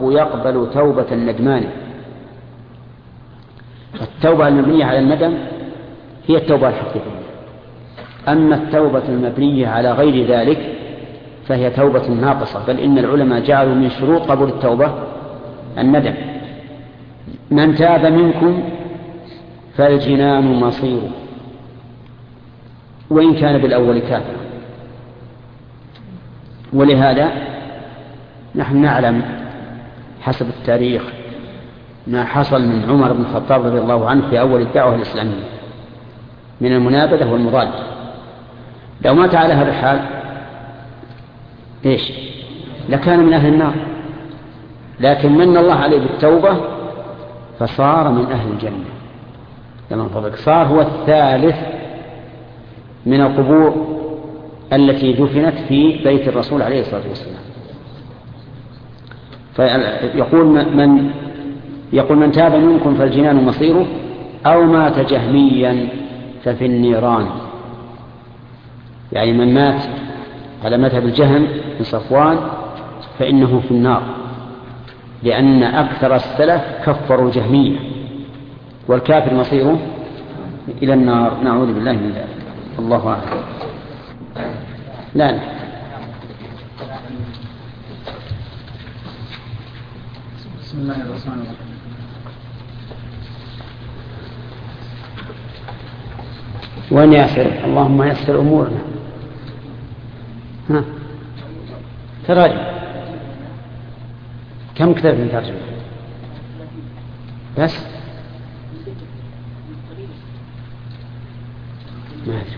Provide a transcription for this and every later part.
الرب يقبل توبة الندمان. التوبة المبنية على الندم هي التوبة الحقيقية، أما التوبة المبنية على غير ذلك فهي توبة ناقصة، بل إن العلماء جعلوا من شروط قبول التوبة الندم. من تاب منكم فالجنان مصيره وإن كان بالأول كافرا. ولهذا نحن نعلم حسب التاريخ ما حصل من عمر بن الخطاب رضي الله عنه في أول الدعوة الإسلامية من المنابذة والمضادة. لو مات على هذا الحال إيش لكان من أهل النار، لكن من الله عليه بالتوبة فصار من أهل الجنة. لمن فضلك صار هو الثالث من القبور التي دفنت في بيت الرسول عليه الصلاة والسلام. يقول من تاب منكم فالجنان مصيره، أو مات جهميا ففي النيران. يعني من مات على مذهب الجهم من صفوان فإنه في النار، لأن أكثر السلف كفروا جهميا، والكافر مصيره إلى النار، نعوذ بالله من ذلك. الله أعلم. لا بسم الله الرحمن الرحيم. وأن يسر اللهم يسر أمورنا. تراجم كم كتاب من ترجمة بس ما أدري.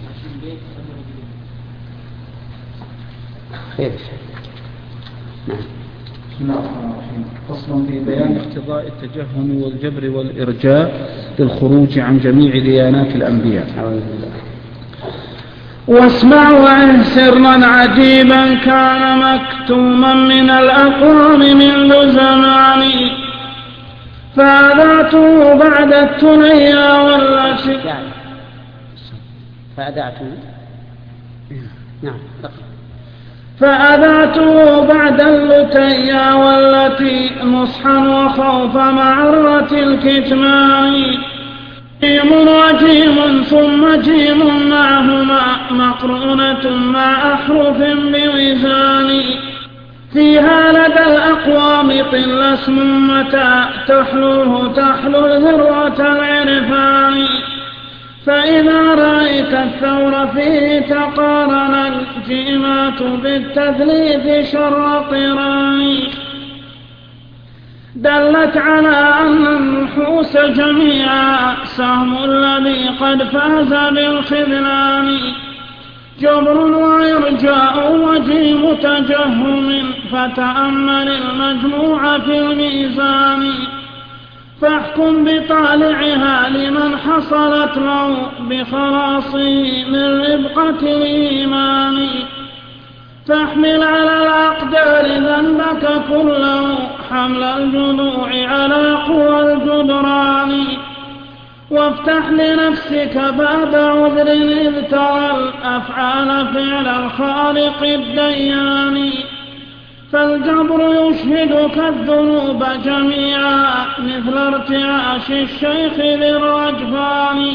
خير. نعم. بسم الله الرحمن الرحيم. فصل في بيان اقتضاء التجهم والجبر والإرجاء للخروج عن جميع ديانات الأنبياء. واسمع وإن سرا عجيبا كان مكتوما من الأقوام منذ زمان، فأذعته بعد الثنيا والتي فأذعته بعد اللتيا والتي نصحا وخوف معرة الكتمان، جيم وجيم ثم جيم معهما مقرونة مع أحرف بوزان، فيها لدى الأقوام قل اسم متى تحلوه تحلو ذروة العرفان، فإذا رأيت الثور فيه تقارن الجيمات بالتثليث شر قران، دلت على أن النحوس جميعا سهم الذي قد فاز بالخذلان، جبر وإرجاء وجيم تجهم، فتأمل المجموع في الميزان، فاحكم بطالعها لمن حصلت له بخلاصه من ربقة الإيمان، فاحمل على الأقدار ذنبك كله حمل الجذوع على قوى الجدران، وافتح لنفسك باب عذر إذ ترى الأفعال فعل الخالق الديان، فالجبر يشهدك الذنوب جميعا مثل ارتعاش الشيخ للرجفان،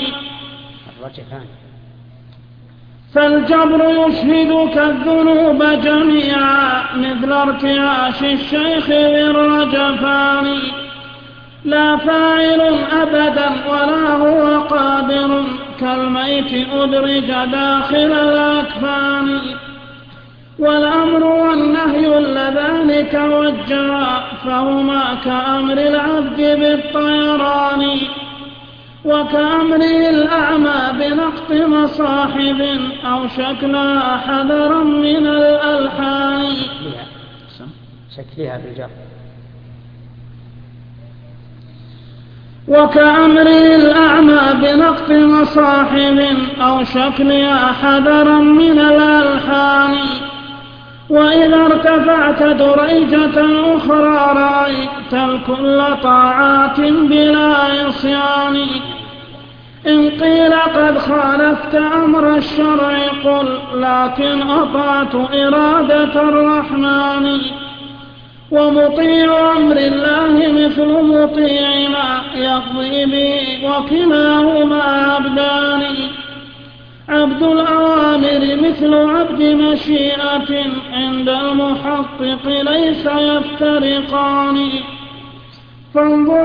فالجبر يشهدك الذنوب جميعا مثل ارتعاش الشيخ للرجفان، لا فاعل أبدا ولا هو قادر كالميت أدرج داخل الأكفان، والأمر والنهي اللذان توجها فهما كأمر العبد بالطيران، وكأمره الأعمى بنقط مصاحب أو شكلها حذرا من الألحان، وكأمره الأعمى بنقط مصاحب أو شكلها حذرا من الألحان، وإذا ارتفعت دريجة أخرى رأيت الكل طاعات بلا عصيان، إن قيل قد خالفت أمر الشرع قل لكن أطعت إرادة الرحمن، ومطيع أمر الله مثل مطيع ما يقضي به، وكلاهما عبدان. عبد الأوامر مثل عبد مشيئة، عند المحقق ليس يفترقان. فانظر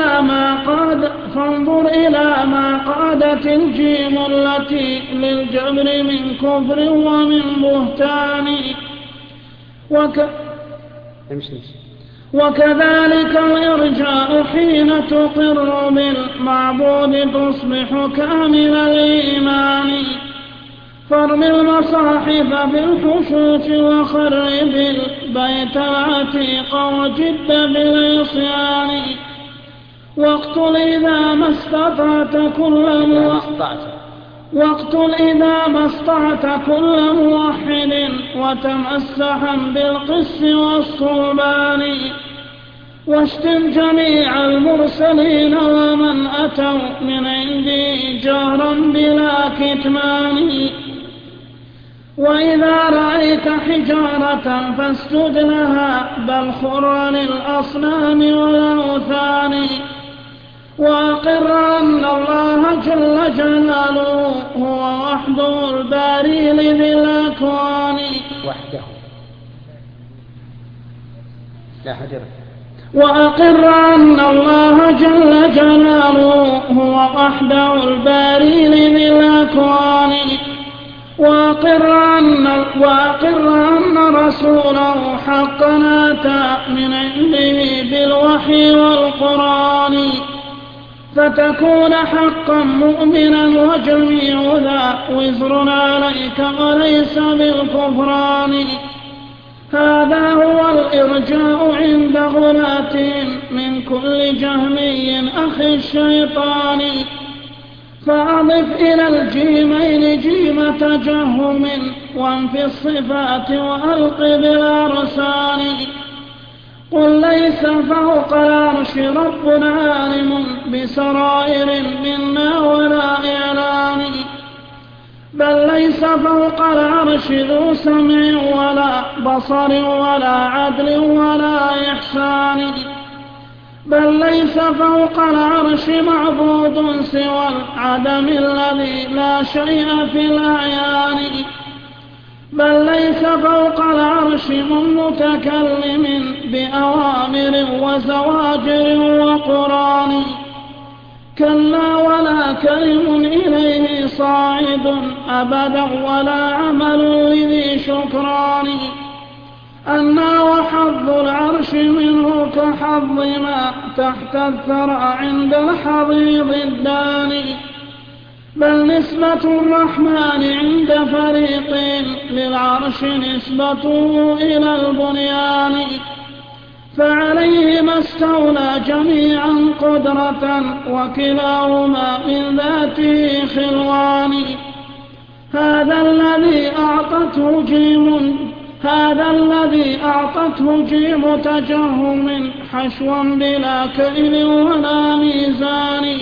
إلى ما قادت الجيم التي للجبر من كفر ومن بهتان. وكذلك الإرجاء حين تقر بالمعبود تصبح كامل الإيمان. فارم المصاحف بالحشوش وخرب البيت العتيق وجد بالعصيان. واقتل إذا ما استطعت كل موحد وتمسحا بالقس والصلبان. واشتم جميع المرسلين ومن أتوا من عندي جهرا بلا كتمان. وإذا رأيت حجارة فاسجد لها، بل خر للأصنام والأوثان. وأقر أن الله جل جلاله هو وحده الباري لذي الأكوان. وأقر أن الله جل جلاله هو وحده الباري لذي الأكوان. وأقر أن رسوله حقا أتى من عنده بالوحي والقرآن. فتكون حقا مؤمنا وجميع ذا وزر عليك وليس بالكفران. هذا هو الإرجاء عند غلاتهم من كل جهمي أخي الشيطان. فأضف إلى الجيمين جيم تجهم وانفي الصفات وألق بالأرسان. قل ليس فوق العرش ربنا عالم بسرائر منا ولا إعلان. بل ليس فوق العرش ذو سمع ولا بصر ولا عدل ولا إحسان. بل ليس فوق العرش معبود سوى العدم الذي لا شيء في الأعيان. بل ليس فوق العرش من متكلم بأوامر وزواجر وقران. كلا ولا كلم إليه صاعد أبدا ولا عمل لذي شكران. أنا وحظ العرش منه كحظ ما تحت الثرى عند الحضيض الداني. بل نسبة الرحمن عند فريق للعرش نسبته إلى البنيان. فعليهما استولى جميعا قدرة وكلاهما من ذاته خلوان. هذا الذي أعطته جيم تجهم حشوا بلا كيل ولا ميزان.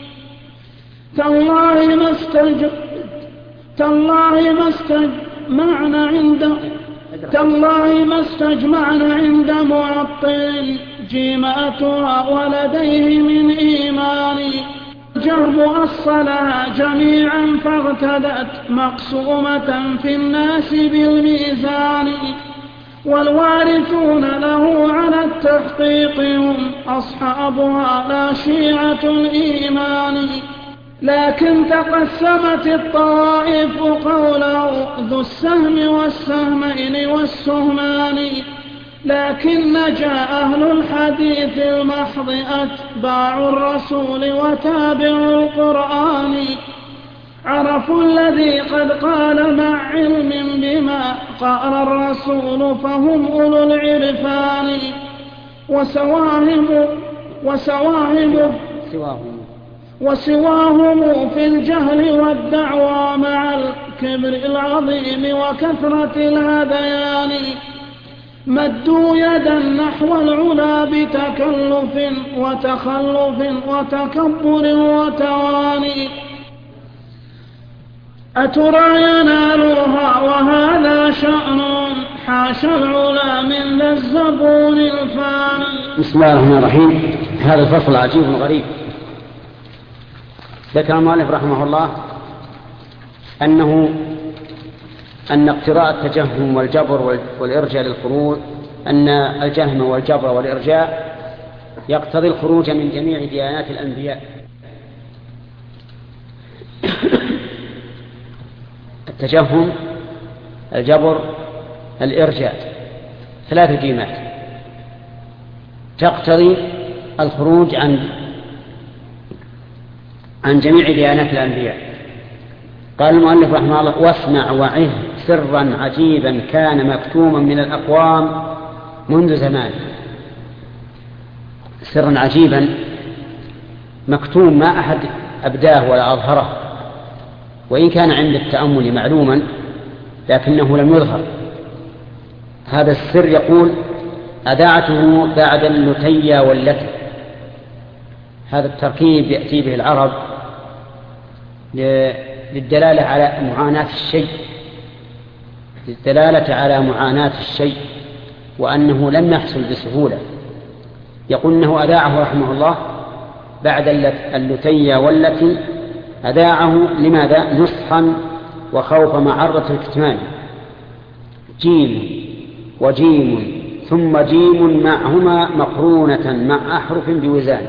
تالله ما استجمعنا عند معطل جيماتها ولديه من إيمان. جرب أصلها جميعا فاغتدت مقسومة في الناس بالميزان. والوارثون له على التحقيق هم أصحابها لا شيعة الإيمان. لكن تقسمت الطوائف قوله ذو السهم والسهمين والسهمان. لكن جاء أهل الحديث المحض أتباع الرسول وتابعوا القرآن. عرفوا الذي قد قال مع علم بما قال الرسول فهم أولو العرفان. وسواهم في الجهل والدعوى مع الكبر العظيم وكثرة الهذيان. مدوا يدا نحو العلا بتكلف وتخلف وتكبر وتواني. أترى ينالها وهذا شأن حاشا العلا من ذا الزبون الفاني. بسم الله الرحمن الرحيم. هذا الفصل عجيب وغريب. ذكر المؤلف رحمه الله أن اقتراء التجهم والجبر والإرجاء للخروج، أن الجهم والجبر والإرجاء يقتضي الخروج من جميع ديانات الأنبياء. التجهم، الجبر، الإرجاء، 3 جيمات تقتضي الخروج عن جميع ديانات الأنبياء. قال المؤلف رحمه الله: واسمع وعه سرا عجيبا كان مكتوما من الأقوام منذ زمان. سرا عجيبا مكتوم ما أحد أبداه ولا أظهره، وإن كان عند التأمل معلوما لكنه لم يظهر. هذا السر يقول أذاعته بعد اللتي والتي. هذا التركيب يأتي به العرب للدلالة على معاناة الشيء، للدلالة على معاناة الشيء وأنه لم يحصل بسهولة. يقول إنه أذاعه رحمه الله بعد اللتي والتي، أذاعه لماذا؟ نصحا وخوف معرة الكتمان. جيم وجيم ثم جيم معهما مقرونة مع أحرف بوزان.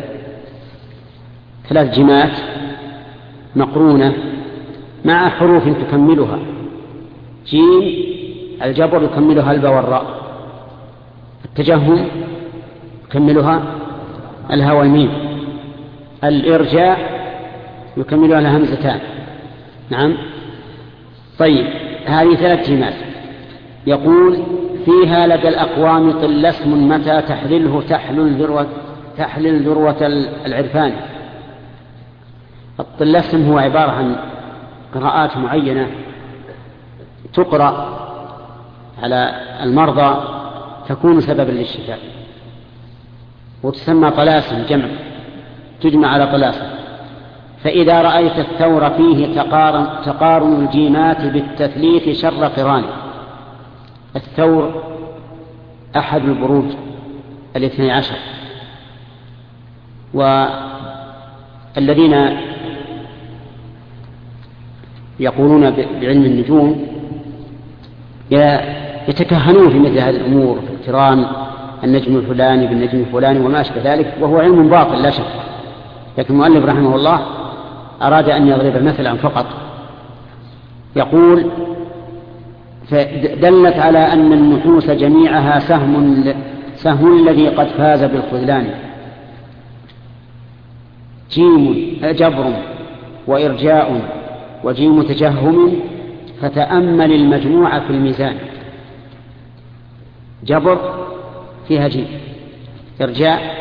3 جيمات مقرونة مع حروف تكملها. جيم الجبر يكملها الباء والراء، التجهم يكملها الهاء والميم، الإرجاء يكملها الهمزتان. نعم. طيب، هذه 3 جيمات. يقول: فيها لدى الأقوام طل اسم متى تحلله تحلل ذروة العرفان. الطلسم هو عبارة عن قراءات معينة تقرأ على المرضى تكون سببا للشفاء، وتسمى طلاسم، تجمع على طلاسم. فإذا رأيت الثور فيه تقارن الجيمات بالتثليث شر قران. الثور أحد البروج 12، والذين يقولون بعلم النجوم يتكهنون في مثل هذه الأمور، في اقتران النجم الفلاني بالنجم الفلاني وما أشبه ذلك، وهو علم باطل لا شك. لكن المؤلف رحمه الله أراد أن يضرب مثلا فقط. يقول: فدلت على أن النحوس جميعها سهم الذي قد فاز بالخذلان. جيم جبر وإرجاء وجيم تجهم، فتأمل المجموعة في الميزان. جبر فيها جيم، إرجاء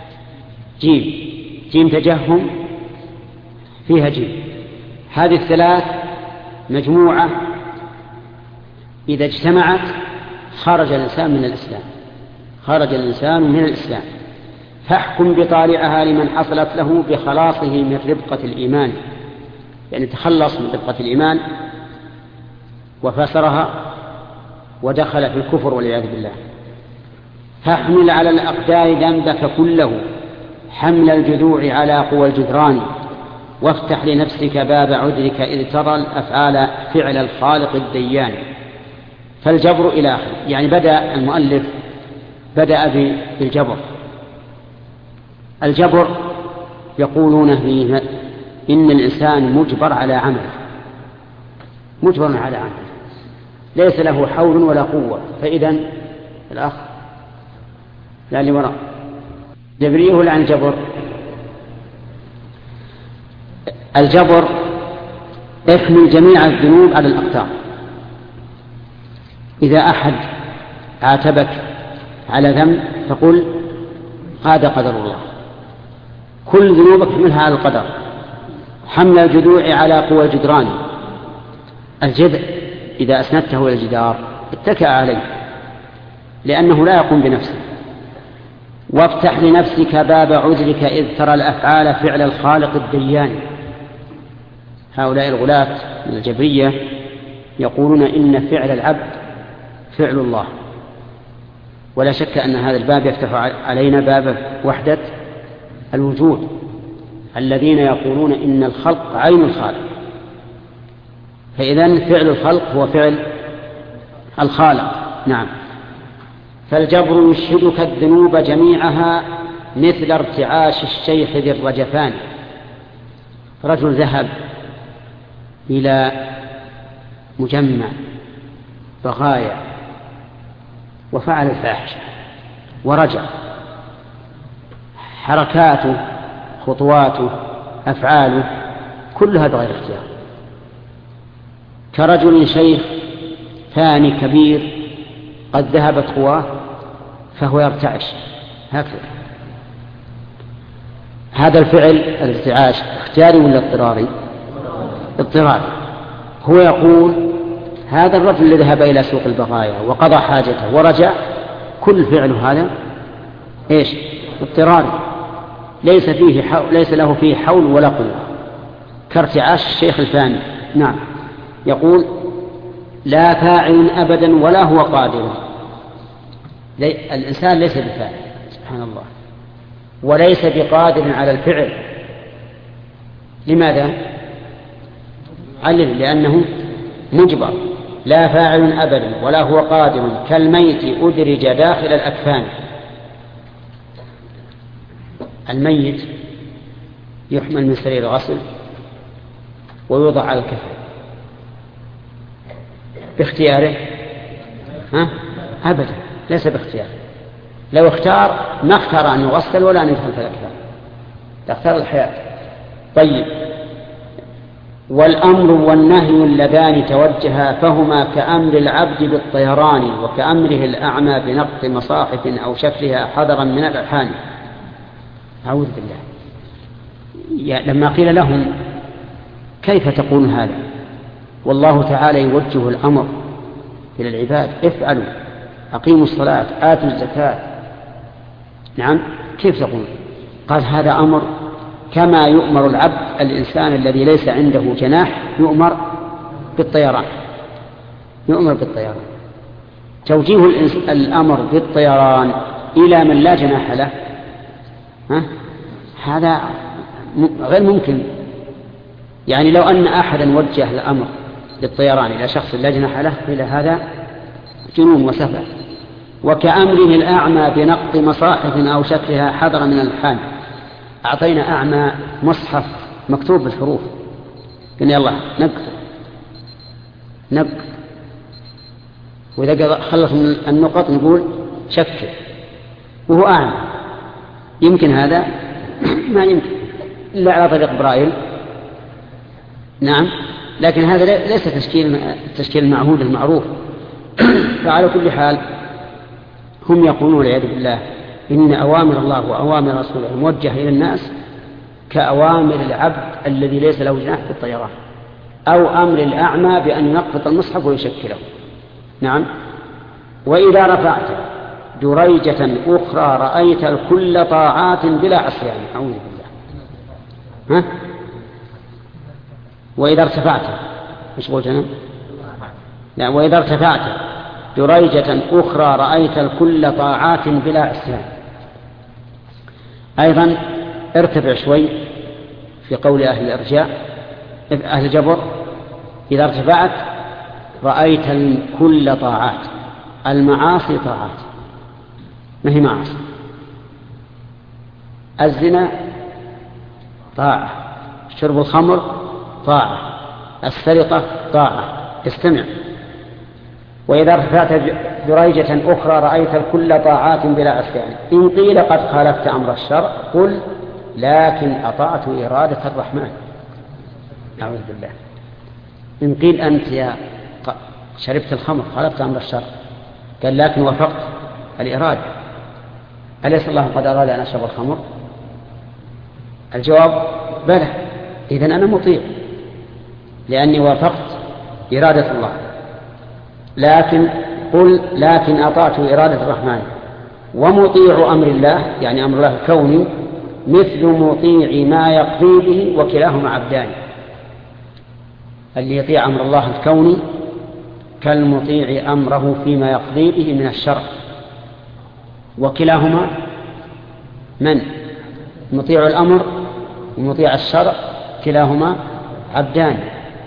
جيم تجهم فيها جيم. هذه ال3 مجموعة إذا اجتمعت خرج الإنسان من الإسلام. فاحكم بطالعها لمن حصلت له بخلاصه من ربقة الإيمان، يعني تخلص من ربقة الإيمان وفسرها ودخل في الكفر والعياذ بالله. فاحمل على الأقدار ذنبك كله حمل الجذوع على قوى الجدران، وافتح لنفسك باب عذرك إذ ترى الأفعال فعل الخالق الديان. فالجبر إلى آخر، يعني بدأ المؤلف بالجبر. الجبر يقولون فيه إن الإنسان مجبر على عمله، ليس له حول ولا قوة. فإذا الأخ لا لوراء جبريه عن الجبر احمل جميع الذنوب على الأقدار. إذا أحد عاتبك على ذنب فقل: هذا قدر الله. كل ذنوبك احملها على القدر. حمل الجذوع على قوى الجدران. الجذع إذا أسندته إلى الجدار اتكأ عليه لأنه لا يقوم بنفسه. وافتح لنفسك باب عذرك إذ ترى الأفعال فعل الخالق الديان. هؤلاء الغلاة من الجبرية يقولون إن فعل العبد فعل الله. ولا شك أن هذا الباب يفتح علينا باب وحدة الوجود، الذين يقولون إن الخلق عين الخالق، فإذن فعل الخلق هو فعل الخالق. نعم. فالجبر يشهدك الذنوب جميعها مثل ارتعاش الشيخ ذي الرجفان. رجل ذهب إلى مجمع بغايا وفعل الفاحشة ورجع، حركاته خطواته أفعاله كلها بغير اختيار، كرجل شيخ ثاني كبير قد ذهبت قواه فهو يرتعش هكذا. هذا الفعل الارتعاش اختياري ولا اضطراري؟ اضطراري. هو يقول هذا الرجل الذي ذهب إلى سوق البغايا وقضى حاجته ورجع، كل فعل هذا ايش؟ اضطراري، ليس له فيه حول ولا قوة، كارتعاش الشيخ الفاني. نعم. يقول لا فاعل أبدا ولا هو قادر. الإنسان ليس بفاعل سبحان الله، وليس بقادر على الفعل. لماذا؟ لأنه مجبر. لا فاعل أبدا ولا هو قادر كالميت أدرج داخل الأكفان. الميت يحمل من سرير غسل ويوضع على الكفن باختياره؟ أبدا، ليس باختياره. لو اختار ما اختار أن يغسل ولا أن يدخل في الأكفان، اختار الحياة. طيب. والأمر والنهي اللذان توجها فهما كأمر العبد بالطيران وكأمره الأعمى بنقط مصاحف أو شكلها حذرا من الألحان. أعوذ بالله. لما قيل لهم كيف تقول هذا والله تعالى يوجه الأمر إلى العباد، افعلوا أقيموا الصلاة آتوا الزكاة، نعم، كيف تقول؟ قال هذا أمر كما يؤمر العبد الإنسان الذي ليس عنده جناح يؤمر بالطيران. توجيه الأمر بالطيران إلى من لا جناح له هذا غير ممكن. يعني لو أن أحدا وجه الأمر بالطيران إلى شخص لا جناح له إلى هذا جنون وسفه. وكأمره الأعمى بنقط مصاحف أو شكلها حذر من الألحان. أعطينا أعمى مصحف مكتوب بالحروف، قلنا يلا نقط، وإذا خلص من النقط نقول شكل، وهو أعمى. يمكن هذا؟ ما يمكن إلا على طريق برايل. نعم، لكن هذا ليس تشكيل المعهود المعروف. فعلى كل حال هم يقولون والعياذ بالله إن أوامر الله وأوامر رسوله موجهة إلى الناس كأوامر العبد الذي ليس له جناح في الطيران، أو أمر الأعمى بأن ينقط المصحف ويشكله. نعم. وإذا رفعت دريجة أخرى رأيت الكل طاعات بلا عصيان. أعوذ بالله. وإذا ارتفعت إيش قلت أنا؟ لا، وإذا ارتفعت دريجة أخرى رأيت الكل طاعات بلا عصيان. أيضا ارتفع شوي في قول أهل الإرجاء أهل الجبر، إذا ارتفعت رأيت الكل طاعات. المعاصي طاعات، ما هي معاصي؟ الزنا طاعة، شرب الخمر طاعة، السرقة طاعة. استمع. وإذا ارتفعت دريجة أخرى رأيت الكل طاعات بلا عصيان. إن قيل قد خالفت أمر الشرع قل لكن أطعت إرادة الرحمن. أعوذ بالله. إن قيل أنت يا شربت الخمر خالفت أمر الشرع، قال لكن وافقت الإرادة. أليس الله قد أراد أن أشرب الخمر؟ الجواب بلى. إذن أنا مطيع لأني وافقت إرادة الله. لكن قل لكن أطعت إرادة الرحمن. ومطيع أمر الله يعني أمر الله الكوني مثل مطيع ما يقضي به وكلاهما عبدان. اللي يطيع أمر الله الكوني كالمطيع أمره فيما يقضي به من الشرع. وكلاهما من؟ مطيع الأمر ومطيع الشرع كلاهما عبدان.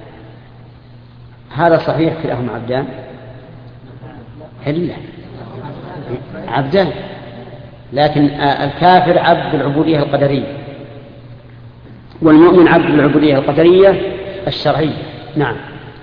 هذا صحيح كلاهما عبدان؟ إلا عبدان، لكن الكافر عبد العبودية القدرية والمؤمن عبد العبودية القدرية الشرعية. نعم.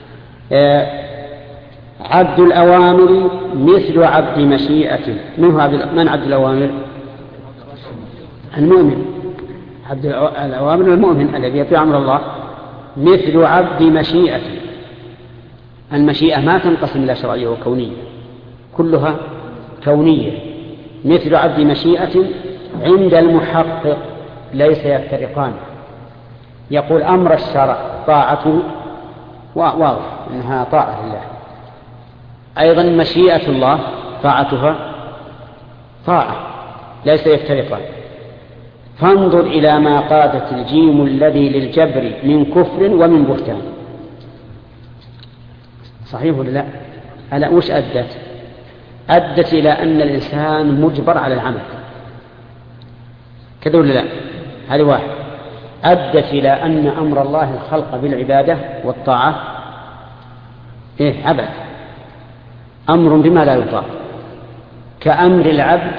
عبد الأوامر مثل عبد مشيئة. من عبد الأوامر؟ المؤمن. عبد الأوامر المؤمن الذي يطيع أمر الله. مثل عبد مشيئة. المشيئة ما تنقسم إلى شرعية وكونية، كلها كونية. مثل عبد مشيئة عند المحقق ليس يفترقان. يقول أمر الشرع طاعته واضح إنها طاعة لله، أيضا مشيئة الله طاعتها طاعة، ليس يفترقان. فانظر إلى ما قادت الجيم الذي للجبر من كفر ومن بهتان. صحيح ولا لا؟ ألا وش أدت إلى أن الإنسان مجبر على العمل، كذا ولا لا؟ هذه واحد. أدت إلى أن أمر الله الخلق بالعبادة والطاعة عبد، أمر بما لا يطاع، كأمر العبد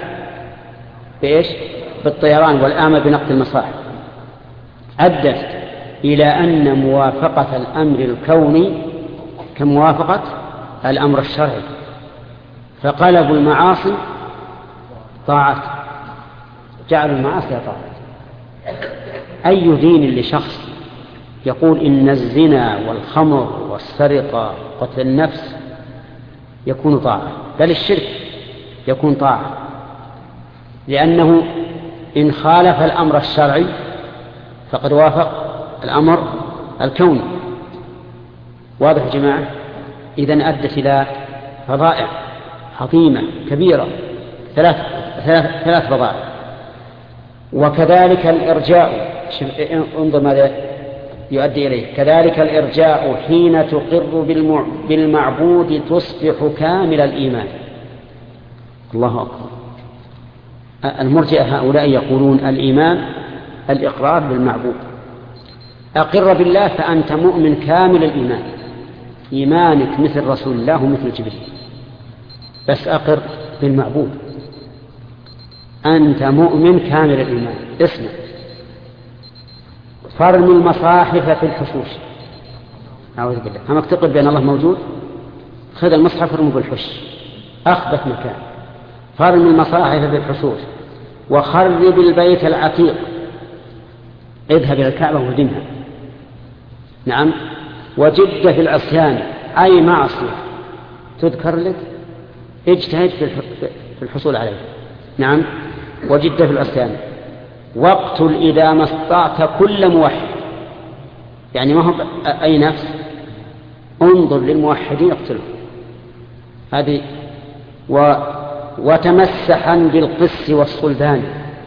بالطيران والآمر بنقد المصاحف. أدت إلى أن موافقة الأمر الكوني كموافقة الأمر الشرعي، فقلبوا المعاصي طاعات، جعلوا المعاصي طاعات. أي دين لشخص يقول إن الزنا والخمر والسرقة وقتل النفس يكون طاعة، بل الشرك يكون طاعة، لأنه إن خالف الأمر الشرعي فقد وافق الأمر الكوني. واضح يا جماعة؟ إذن أدت إلى فضائع عظيمة كبيرة، ثلاث فضائع. وكذلك الإرجاء، انظر ماذا يؤدي إليه. كذلك الإرجاء حين تقر بالمعبود تصبح كامل الإيمان. الله أكبر. المرجئة هؤلاء يقولون الإيمان الإقرار بالمعبود. أقر بالله فأنت مؤمن كامل الإيمان، إيمانك مثل رسول الله ومثل جبريل، بس أقر بالمعبود أنت مؤمن كامل الإيمان. اسمع، فرم المصاحف في الحشوش. أعوذ بالله، همك تقر بأن الله موجود، خذ المصحف فرمه بالحش، أخبث مكان. فرم المصاحف في الحشوش، وخرب البيت العتيق، اذهب إلى الكعبة وهدمها. نعم. وجد في العصيان، أي معصية تذكر لك اجتهد في الحصول عليه. نعم. وجد في العصيان. واقتل إذا ما استطعت كل موحد، يعني ما هو أي نفس، انظر للموحدين اقتله. هذه. وتمسحا بالقس والصلبان.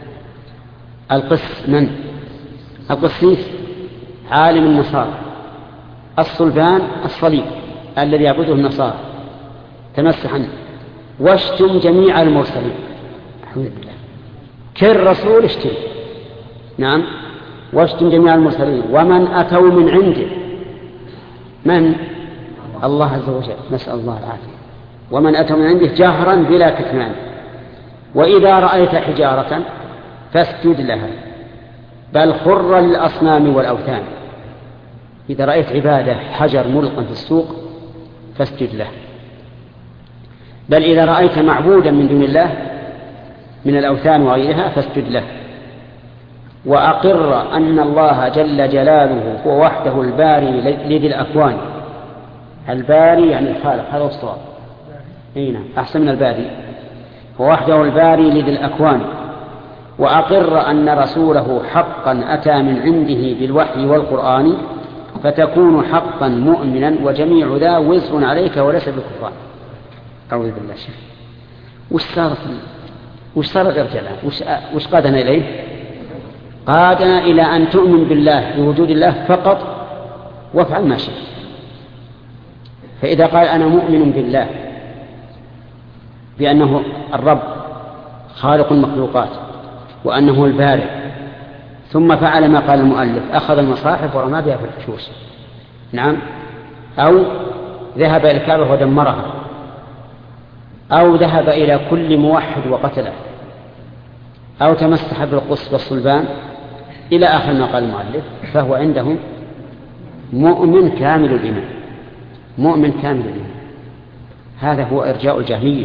القس من؟ القسيس عالم النصارى، الصلبان الصليب الذي يعبده النصارى. تمسحا. واشتم جميع المرسلين. الحمد لله، كل رسول اشتم. نعم. واشتم جميع المرسلين ومن أتوا من عنده. من؟ الله عز وجل، نسأل الله العافية. ومن أتوا من عنده جهرا بلا كتمان. وإذا رأيت حجارة فاسجد لها، بل خر للأصنام والأوثان. إذا رأيت عبادة حجر ملقا في السوق فاسجد له، بل إذا رأيت معبودا من دون الله من الأوثان وغيرها فاسجد له. وأقر أن الله جل جلاله هو وحده الباري لذي الأكوان. الباري يعني الخالق، هذا الصواب. نعم، أحسن من الباري. هو وحده الباري لذي الأكوان. وأقر أن رسوله حقا أتى من عنده بالوحي والقرآن، فتكون حقا مؤمنا، وجميع ذا وزر عليك وليس بالكفران. أعوذ بالله. وش صار الارجاء الآن؟ وش قادنا إليه؟ قادنا إلى أن تؤمن بالله بوجود الله فقط، وافعل ما شئت. فإذا قال أنا مؤمن بالله بأنه الرب خالق المخلوقات وأنه البارئ، ثم فعل ما قال المؤلف، أخذ المصاحف ورمى بها في الحشوش، نعم، أو ذهب إلى الكعبة ودمرها، أو ذهب إلى كل موحد وقتله، أو تمسح بالقص والصلبان إلى آخر ما قال المؤلف، فهو عندهم مؤمن كامل الإيمان، مؤمن كامل الإيمان. هذا هو إرجاء الجهمية.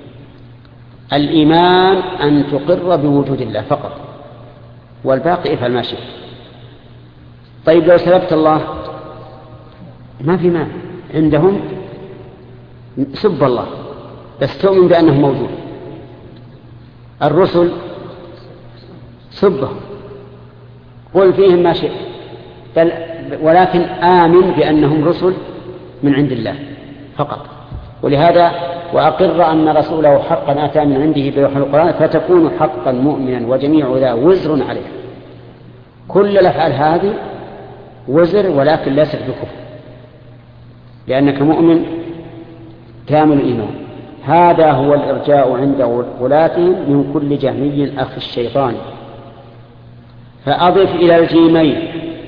الإيمان أن تقر بوجود الله فقط، والباقي افعل ما شئت. طيب لو سلبت الله ما في مانع، عندهم سب الله بس تؤمن بأنه موجود. الرسل سبهم، قل فيهم ما شئت، ولكن آمن بأنهم رسل من عند الله فقط. ولهذا وأقر أن رسوله حقا أتى من عنده بوحي القرآن، فتكون حقا مؤمنا وجميع ذا وزر عليه. كل الأفعال هذه وزر ولكن ليست بكفر، لأنك مؤمن كامل الإيمان. هذا هو الإرجاء عند غلاتهم من كل جهمي أخي الشيطان. فأضف إلى الجيمين،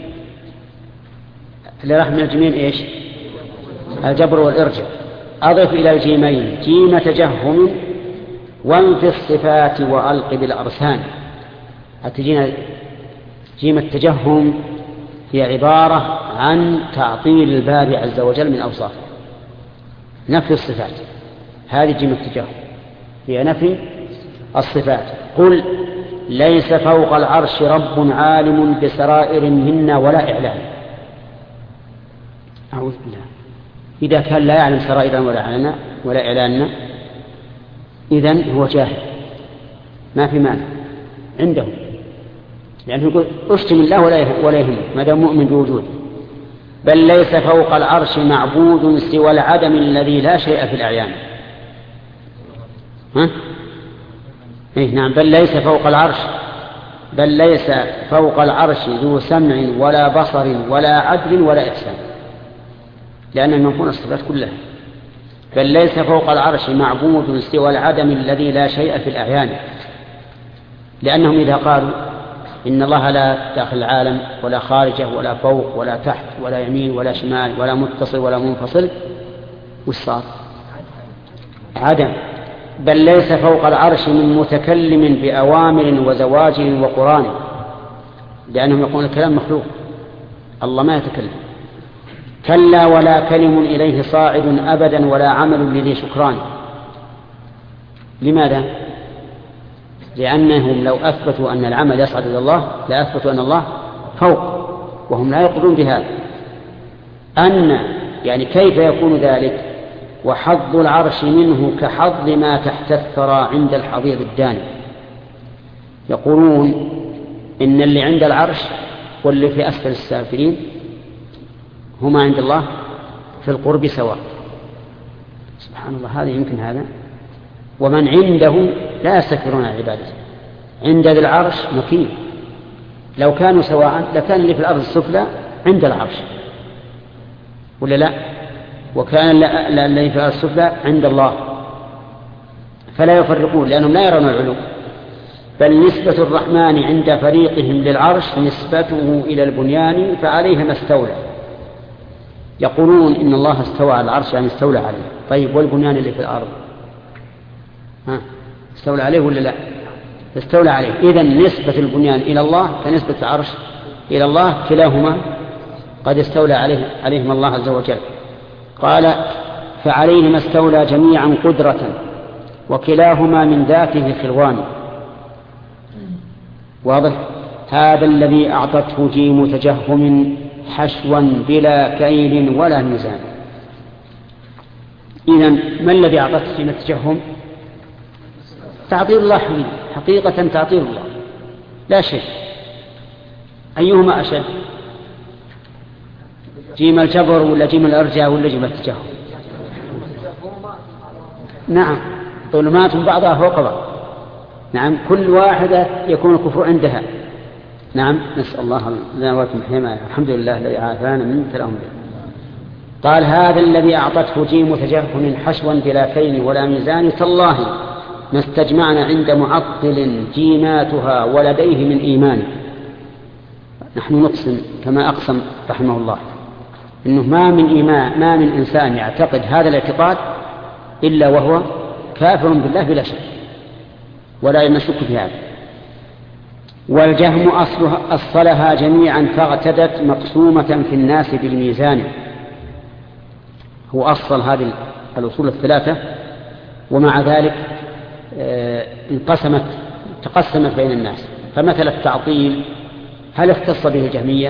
اللي راح من الجيمين إيش؟ الجبر والإرجاء. أضف إلى الجيمين جيم تجهم وانفي الصفات وألق بالأرسان. هتجينا جيم التجهم هي عبارة عن تعطيل الباري عز وجل من أوصافه، نفي الصفات. هذه جيم التجهم هي نفي الصفات. قل ليس فوق العرش رب عالم بسرائر منا ولا إعلان. أعوذ بالله. إذا كان لا يعلم سرائرنا ولا إعلاننا إذن هو جاهل، ما في مانع عندهم، لأنه يقول أشتم الله ولا يهم ما دام مؤمن بوجوده. بل ليس فوق العرش معبود سوى العدم الذي لا شيء في الأعيان. نعم، بل ليس فوق العرش، بل ليس فوق العرش ذو سمع ولا بصر ولا عدل ولا إحسان، لأن المنفون الصفات كلها. بل ليس فوق العرش معبود سوى العدم الذي لا شيء في الأعيان، لأنهم إذا قالوا إن الله لا داخل العالم ولا خارجه ولا فوق ولا تحت ولا يمين ولا شمال ولا متصل ولا منفصل، وش صار؟ عدم. بل ليس فوق العرش من متكلم بأوامر وزواجر وقران، لأنهم يقولون الكلام مخلوق، الله ما يتكلم. كلا ولا كلم إليه صاعد أبدا ولا عمل لذي شكران. لماذا؟ لأنهم لو أثبتوا أن العمل يصعد إلى الله لأثبتوا أن الله فوق، وهم لا يقولون بهذا. يعني كيف يكون ذلك وحظ العرش منه كحظ ما تحت الثرى عند الحضيض الداني؟ يقولون إن اللي عند العرش واللي في أسفل السافلين هما عند الله في القرب سواء. سبحان الله، هذا يمكن هذا؟ ومن عنده لا يستكبرون عن عبادته. عند ذي العرش مكين، لو كانوا سواء لكان اللي في الأرض السفلى عند العرش، ولا لا؟ وكان الذي في الأرض السفلى عند الله، فلا يفرقون لأنهم لا يرون العلو. بل نسبة الرحمن عند فريقهم للعرش نسبته إلى البنيان فعليه ما استولى. يقولون إن الله استوى على العرش يعني استولى عليه. طيب والبنيان اللي في الأرض استولى عليه ولا لا؟ استولى عليه. إذن نسبة البنيان إلى الله كنسبة العرش إلى الله، كلاهما قد استولى عليهما الله عز وجل. قال فعليهما استولى جميعا قدرة وكلاهما من ذاته خلوان. واضح؟ هذا الذي أعطته جيم تجهم حشوا بلا كيل ولا ميزان. إذن ما الذي أعطته جيم التجهم؟ تعطيل الله حقيقة، تعطيل الله لا شيء. أيهما أشد؟ جيم الجبر ولا جيم الإرجاء ولا جيم التجهم؟ نعم، ظلمات بعضها فوق بعض. نعم، كل واحدة يكون الكفر عندها. نعم، نسأل الله لنا ولكم حماية. الحمد لله الذي عافانا من ابتلاهم به. قال هذا الذي أعطته جيم تجهم حشوا بلا كين ولا ميزان تالله ما استجمعنا عند معطل جيماتها ولديه من إيمان. نحن نقسم كما أقسم رحمه الله إنه ما من إنسان يعتقد هذا الاعتقاد إلا وهو كافر بالله بلا شك ولا نشك في هذا. والجهم أصلها جميعا فاغتدت مقسومة في الناس بالميزان. هو أصل هذه الأصول الثلاثة ومع ذلك تقسمت بين الناس. فمثل التعطيل هل اختص به الجهمية؟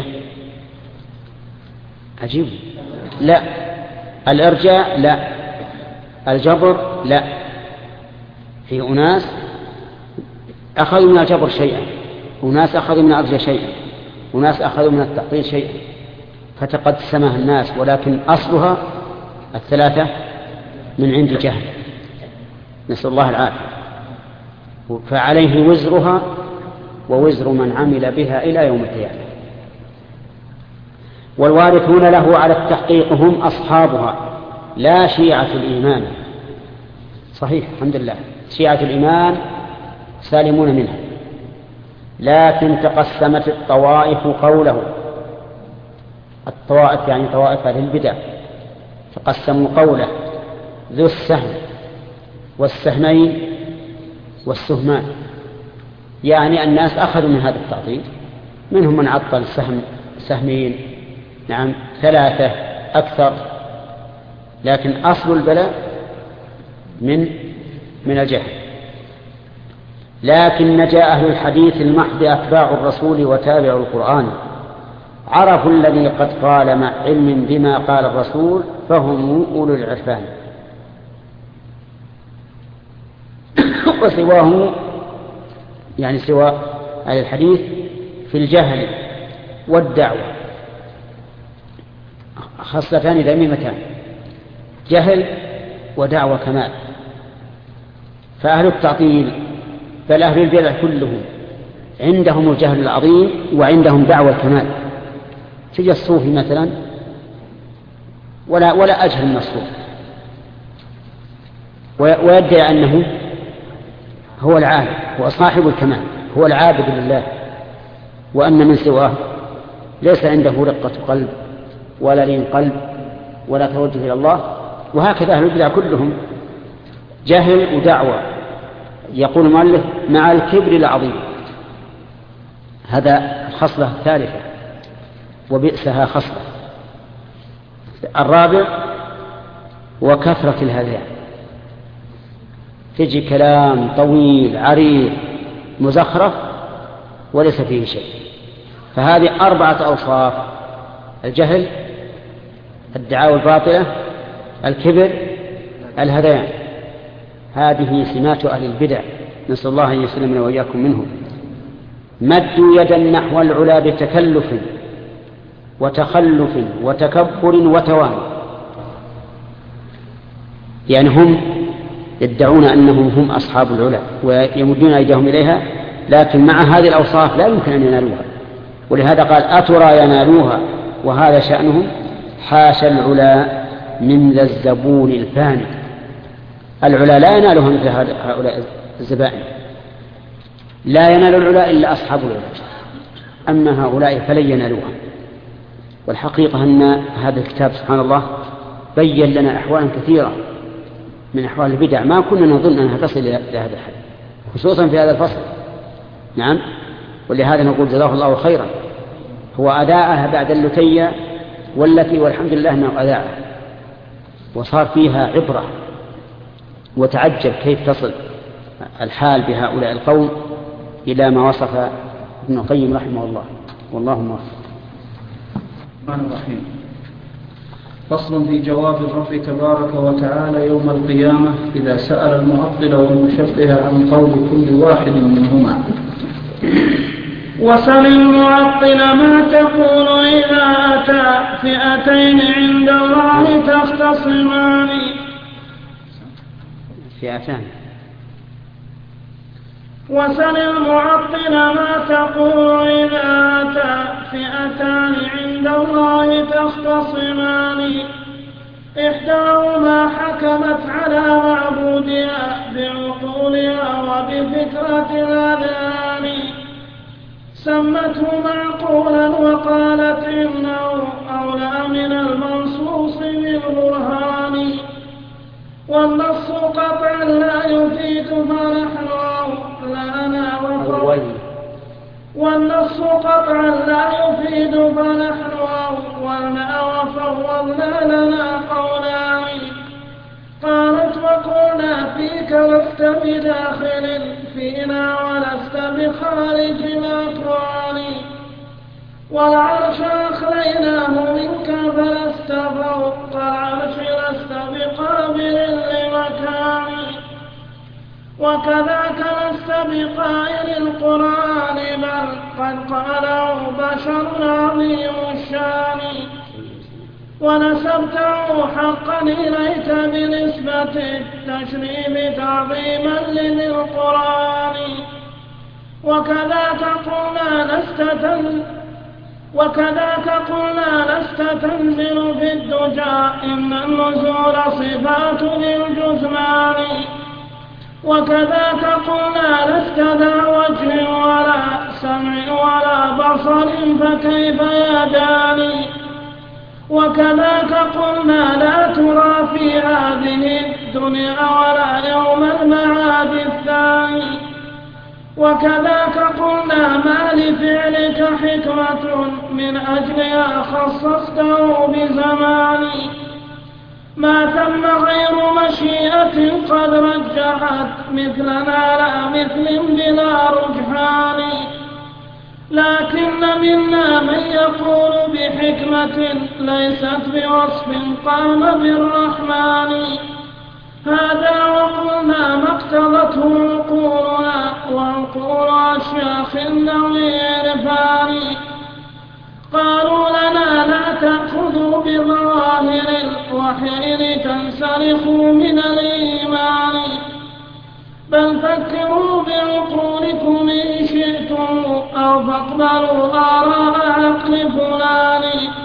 عجيب. لا. الإرجاء لا. الجبر لا. في أناس أخذوا من الجبر شيئا، وناس أخذوا من الإرجاء شيئا، وناس أخذوا من التعطيل شيئا، فتقسمها الناس، ولكن أصلها الثلاثة من عند جهل، نسأل الله العافية. فعليه وزرها ووزر من عمل بها إلى يوم القيامة. والوارثون له على التحقيق هم أصحابها لا شيعة الإيمان. صحيح، الحمد لله، شيعة الإيمان سالمون منها، لكن تقسمت الطوائف قوله. الطوائف يعني طوائف أهل البدع، تقسموا قوله ذو السهم والسهمين والسهمان. يعني الناس أخذوا من هذا التعطيل، منهم من عطل سهمين، نعم، ثلاثة أكثر، لكن أصل البلاء من الجهل. لكن نجا أهل الحديث المحض أتباع الرسول وتابعوا القرآن، عرفوا الذي قد قال مع علم بما قال الرسول فهم أولو العرفان. وسواه يعني سوى أهل الحديث في الجهل والدعوة خصلتان ذميمتان، جهل ودعوة كمال. فأهل التعطيل بل أهل البدع كلهم عندهم الجهل العظيم وعندهم دعوة الكمال. تجي الصوفي مثلا ولا أجهل من الصوفي، ويدعي أنه هو العالم، هو صاحب الكمال، هو العابد لله، وأن من سواه ليس عنده رقة قلب ولا لين قلب ولا توجه إلى الله. وهكذا أهل البدع كلهم جهل ودعوة. يقول المؤلف مع الكبر العظيم. هذا الخصلة الثالثة وبئسها خصلة. الرابع وكثرة الهذيان، تجي كلام طويل عريض مزخرف وليس فيه شيء. فهذه 4 أوصاف: الجهل، الدعاوى الباطلة، الكبر، الهذيان. هذه سمات أهل البدع، نسأل الله أن يسلمنا وإياكم منهم. مدوا يدا نحو العلا بتكلف وتخلف وتكبر وتواني. يعني هم يدعون أنهم هم أصحاب العلا ويمدون أيديهم إليها، لكن مع هذه الأوصاف لا يمكن أن ينالوها. ولهذا قال أترى ينالوها وهذا شأنهم، حاشا العلا من ذا الزبون الفاني. العلا لا ينالها مثل هؤلاء الزبائن، لا ينال العلا إلا أصحاب العلا، أما هؤلاء فلن ينالوها. والحقيقة أن هذا الكتاب سبحان الله بيّن لنا أحوالا كثيرة من أحوال البدع ما كنا نظن أنها تصل إلى هذا الحد، خصوصا في هذا الفصل. نعم، ولهذا نقول جزاه الله خيرا، هو أذاعها بعد اللتية والتي والحمد لله أنه أذاعها وصار فيها عبرة. وتعجب كيف تصل الحال بهؤلاء القوم إلى ما وصف ابن القيم رحمه الله. والله موفق. الرحمن الرحيم. فصل في جواب الرب تبارك وتعالى يوم القيامة إذا سأل المعطل والمشبه عن قول كل واحد منهما. وسل المعطل ما تقول إذا أتى فئتين عند الله تختصمان. فئتان. وسل المعطل ما تقول إذا أتى فئتان عند الله تختصمان. إحداهما حكمت على معبودها بعقولها وبفكرة الأذهان سمته معقولا وقالت إنه أولى من المنصوص بالبرهان والنص قطعا لا يفيد فنحن لنا والنص قطعا لا يفيد فنحن أولنا وفوضنا لنا قولان قالت وقلنا فيك لست بداخل فينا ولست بخارج الأكوان والعرش أخليناه منك فلست فوق العرش لست بقابل لمكان وكذاك لست بقائل القرآن بل قد قاله بشر عظيم الشان ونسبته حقا إليك بنسبة التشريف تعظيما لذي القرآن وكذاك قلنا لست تنزل في الدجى إن النزول صفات للجثمان وكذاك قلنا لست ذا وجه ولا سمع ولا بصر فكيف يداني وكذاك قلنا لا ترى في هذه الدنيا ولا يوم المعاد الثاني وكذاك قلنا ما لفعلك حكمة من أجلها خصصته بزماني ما ثم غير مشيئة قد رجحت مثلنا لا مثل بلا رجحان لكن منا من يقول بحكمة ليست بوصف قام بالرحمن هذا وقلنا ما اقتضته عقولنا وعقول أشياخ النوي عرفان قالوا لنا لا تأخذوا بظواهر الوحي لتنسلخوا من الإيمان بل فكروا بعقولكم إن شئتم أو فاقبلوا آراء عقل فلان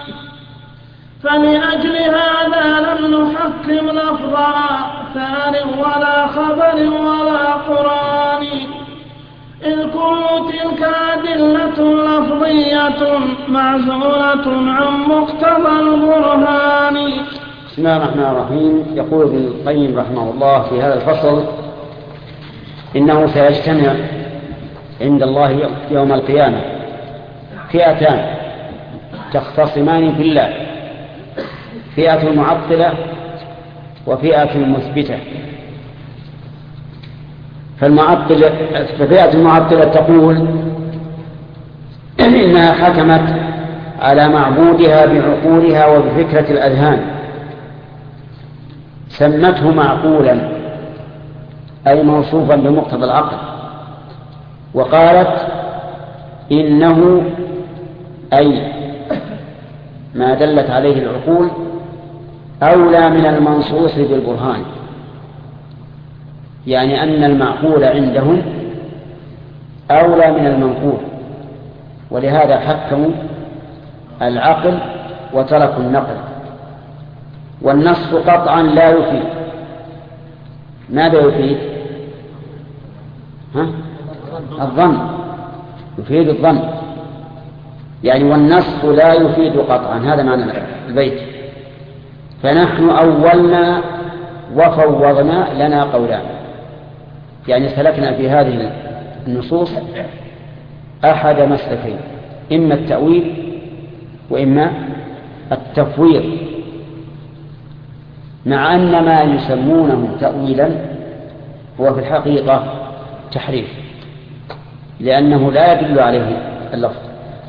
فلأجل هذا لم نحكم لفظا ثان ولا خبر ولا قرآن إذ كل تلك أدلة لفظية معزولة عن مقتضى البرهان. بسم الله الرحمن الرحيم. يقول ابن القيم رحمه الله في هذا الفصل إنه سيجتمع عند الله يوم القيامة فئتان تختصمان في الله، فئة المعطلة وفئة المثبتة. ففئة المعطلة تقول إنها حكمت على معبودها بعقولها وبفكرة الأذهان سمته معقولا أي موصوفا بمقتضى العقل وقالت إنه أي ما دلت عليه العقول أولى من المنصوص بالبرهان، يعني أن المعقول عندهم أولى من المنقول، ولهذا حكموا العقل وتركوا النقل. والنص قطعا لا يفيد. ماذا يفيد؟ الظن، يفيد الظن، يعني والنص لا يفيد قطعا، هذا معنى البيت. فنحن أولنا وفوضنا لنا قولان، يعني سلكنا في هذه النصوص أحد مسلكين، إما التأويل وإما التفويض، مع أن ما يسمونه تأويلا هو في الحقيقة تحريف، لأنه لا يدل عليه اللفظ.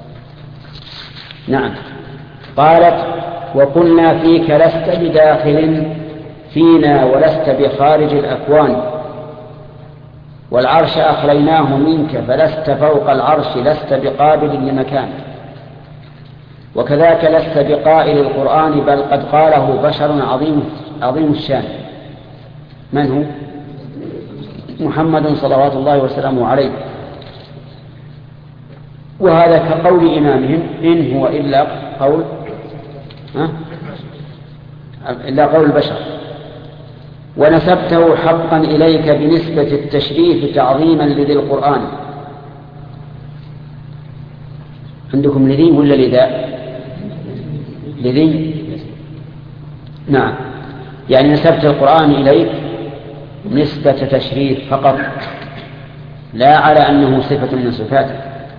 نعم. قالت وقلنا فيك لست بداخل فينا ولست بخارج الأكوان والعرش أخليناه منك فلست فوق العرش لست بقابل لمكان وكذاك لست بقائل القرآن بل قد قاله بشر عظيم الشان. من هو؟ محمد صلوات الله وسلامه عليه. وهذا كقول إمامهم إن هو إلا قول إلا قول البشر. ونسبته حقا إليك بنسبة التشريف تعظيما لذي القرآن. عندكم لذي ولا لذا؟ لذي. نعم، يعني نسبت القرآن إليك نسبة تشريف فقط، لا على أنه صفة من صفاته.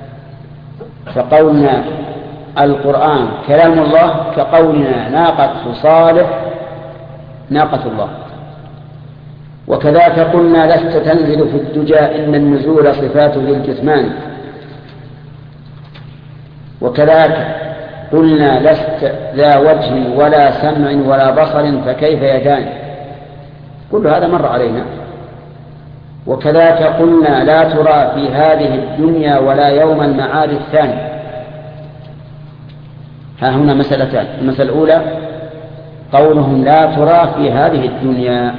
فقولنا القرآن كلام الله كقولنا ناقة صالح ناقة الله. وكذاك قلنا لست تنزل في الدجى إن النزول صفات للجثمان. وكذاك قلنا لست ذا وجه ولا سمع ولا بصر فكيف يدان. كل هذا مر علينا. وكذاك قلنا لا ترى في هذه الدنيا ولا يوم المعاد الثاني. ها هنا مسألتان. المسألة الأولى قولهم لا ترى في هذه الدنيا،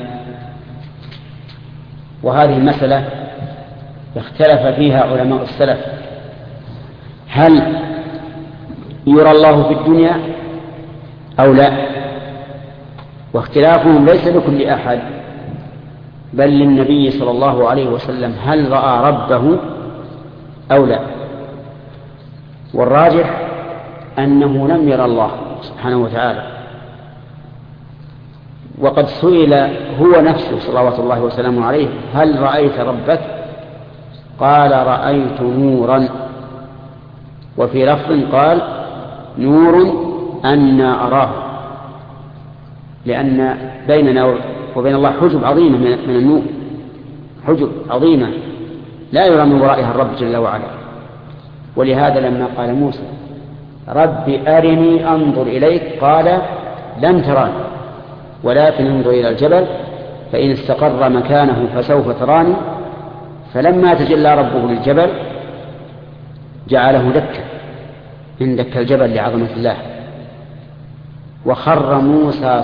وهذه المسألة اختلف فيها علماء السلف، هل يرى الله في الدنيا أو لا؟ واختلافهم ليس لكل أحد بل للنبي صلى الله عليه وسلم، هل رأى ربه أو لا؟ والراجح أنه لم يرى الله سبحانه وتعالى. وقد سئل هو نفسه صلوات الله وسلامه عليه هل رأيت ربك؟ قال رأيت نورا. وفي لفظ قال نور أنا أراه، لأن بيننا وبين الله حجب عظيمة من النور، حجب عظيمة لا يرى من ورائها الرب جل وعلا. ولهذا لما قال موسى رب أرني أنظر إليك قال لن تراني ولكن انظر إلى الجبل فإن استقر مكانه فسوف تراني. فلما تجلى ربه للجبل جعله دكا، إن دك الجبل لعظمة الله، وخر موسى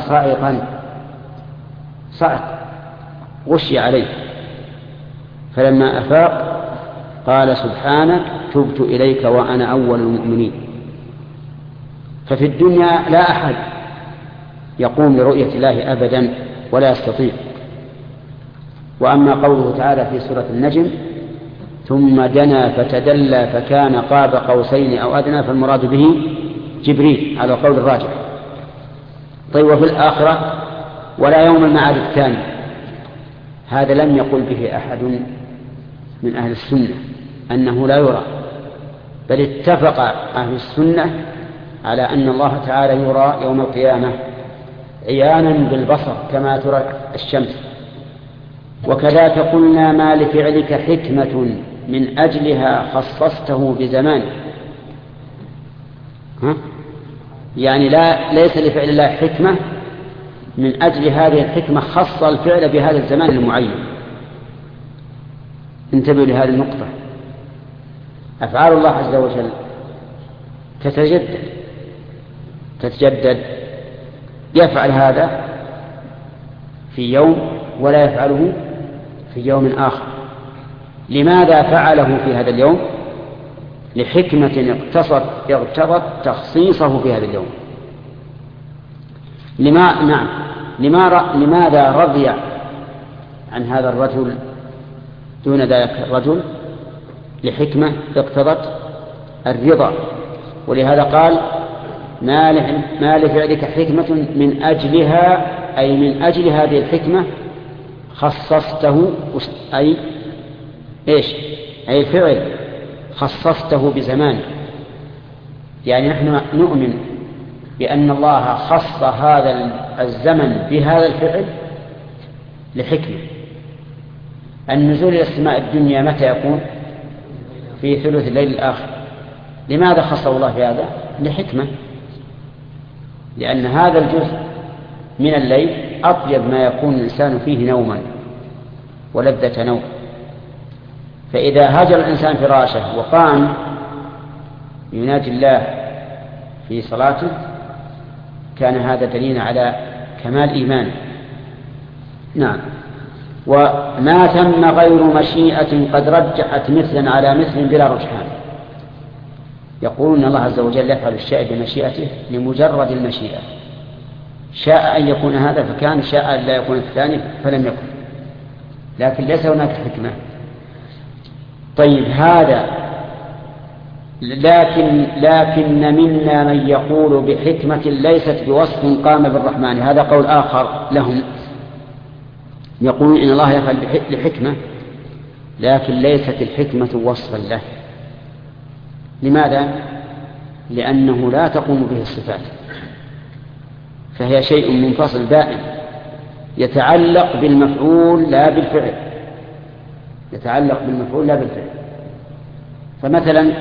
صعق غشي عليه. فلما أفاق قال سبحانك تبت إليك وأنا أول المؤمنين. ففي الدنيا لا أحد يقوم لرؤية الله أبدا ولا يستطيع. وأما قوله تعالى في سورة النجم ثم دنا فتدلى فكان قاب قوسين أو أدنى، فالمراد به جبريل على قول الراجح. طيب وفي الآخرة ولا يوم المعاد الثاني، هذا لم يقل به أحد من أهل السنة أنه لا يرى، بل اتفق أهل السنة على أن الله تعالى يرى يوم القيامة عيانا بالبصر كما ترى الشمس. وكذاك قلنا ما لفعلك حكمة من أجلها خصصته بزمان. يعني ليس لفعل الله حكمة من أجل هذه الحكمة خص الفعل بهذا الزمان المعين. انتبهوا لهذه النقطة. أفعال الله عز وجل تتجدد، يفعل هذا في يوم ولا يفعله في يوم آخر. لماذا فعله في هذا اليوم؟ لحكمة اقتضت تخصيصه في هذا اليوم. لماذا رضي عن هذا الرجل دون ذلك الرجل؟ لحكمة اقتضت الرضا. ولهذا قال ما لفعلك حكمة من أجلها، أي من أجل هذه الحكمة خصصته، أي الفعل خصصته بزمان. يعني نحن نؤمن بأن الله خص هذا الزمن بهذا الفعل لحكمة. النزول إلى السماء الدنيا متى يكون؟ في ثلث الليل الآخر. لماذا خصه الله بهذا؟ لحكمة، لأن هذا الجزء من الليل أطيب ما يكون الإنسان فيه نوما ولذة نوم. فإذا هجر الإنسان فراشه وقام يناجي الله في صلاته كان هذا دليل على كمال إيمانه. نعم. وما ثم غير مشيئة قد رجحت مثلا على مثل بلا رجحان. يقولون الله عز وجل يفعل الشيء بمشيئته لمجرد المشيئة، شاء أن يكون هذا فكان، شاء أن لا يكون الثاني فلم يكن، لكن ليس هناك حكمة. طيب هذا لكن منا من يقول بحكمة ليست بوصف قام بالرحمن، هذا قول آخر لهم، يقولون إن الله يفعل لحكمة لكن ليست الحكمة وصفا له. لماذا؟ لأنه لا تقوم به الصفات، فهي شيء منفصل دائم يتعلق بالمفعول لا بالفعل، يتعلق بالمفعول لا بالفعل. فمثلا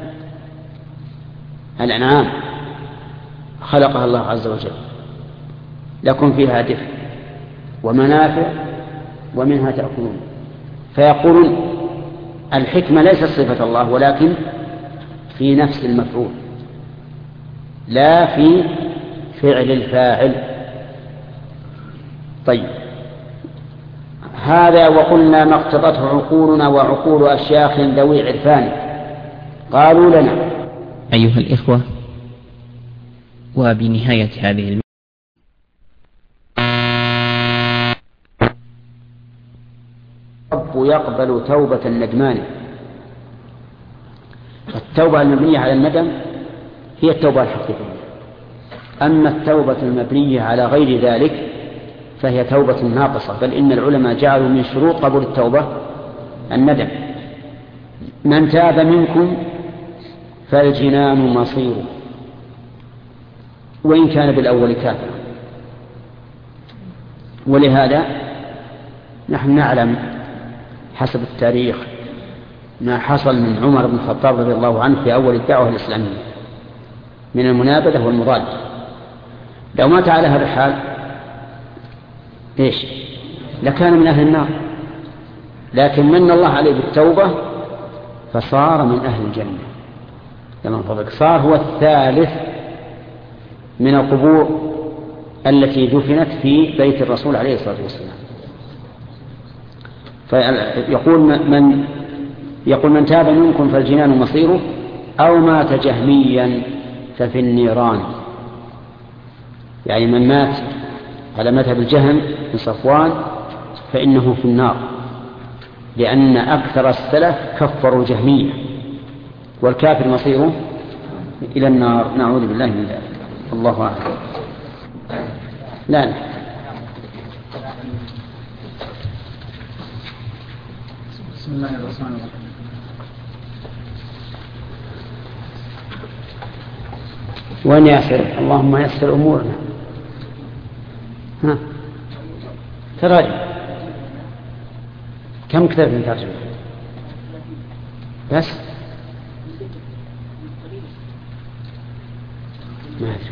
الأنعام خلقها الله عز وجل لكم فيها دفء ومنافع ومنها تأكلون، فيقولون الحكمة ليست صفة الله ولكن في نفس المفعول لا في فعل الفاعل. طيب هذا وقلنا ما اقتضته عقولنا وعقول أشياخ ذوي عرفان. قالوا لنا أيها الإخوة، وبنهاية هذه الرب يقبل توبة الندمان. التوبة المبنية على الندم هي التوبة الحقيقية، أما التوبة المبنية على غير ذلك فهي توبة ناقصة، بل إن العلماء جعلوا من شروط قبول التوبة الندم. من تاب منكم فالجنان مصيره وإن كان بالأول كافرا. ولهذا نحن نعلم حسب التاريخ ما حصل من عمر بن الخطاب رضي الله عنه في أول الدعوة الإسلامية من المنابذة والمضادة. لو مات على هذا الحال إيش؟ لكان من أهل النار، لكن من الله عليه بالتوبة فصار من أهل الجنة. لمن فضلك صار هو الثالث من القبور التي دفنت في بيت الرسول عليه الصلاة والسلام. يقول من تاب منكم فالجنان مصيره أو مات جهميا ففي النيران، يعني من مات على مذهب الجهم من صفوان فإنه في النار، لأن أكثر السلف كفروا جهمية، والكافر مصيره إلى النار، نعوذ بالله من ذلك. الله أعلم. لا بسم الله الرحمن الرحيم. وأن يسر، اللهم يسر أمورنا. تراجم كم كتاب من ترجمة؟ بس ما أدري.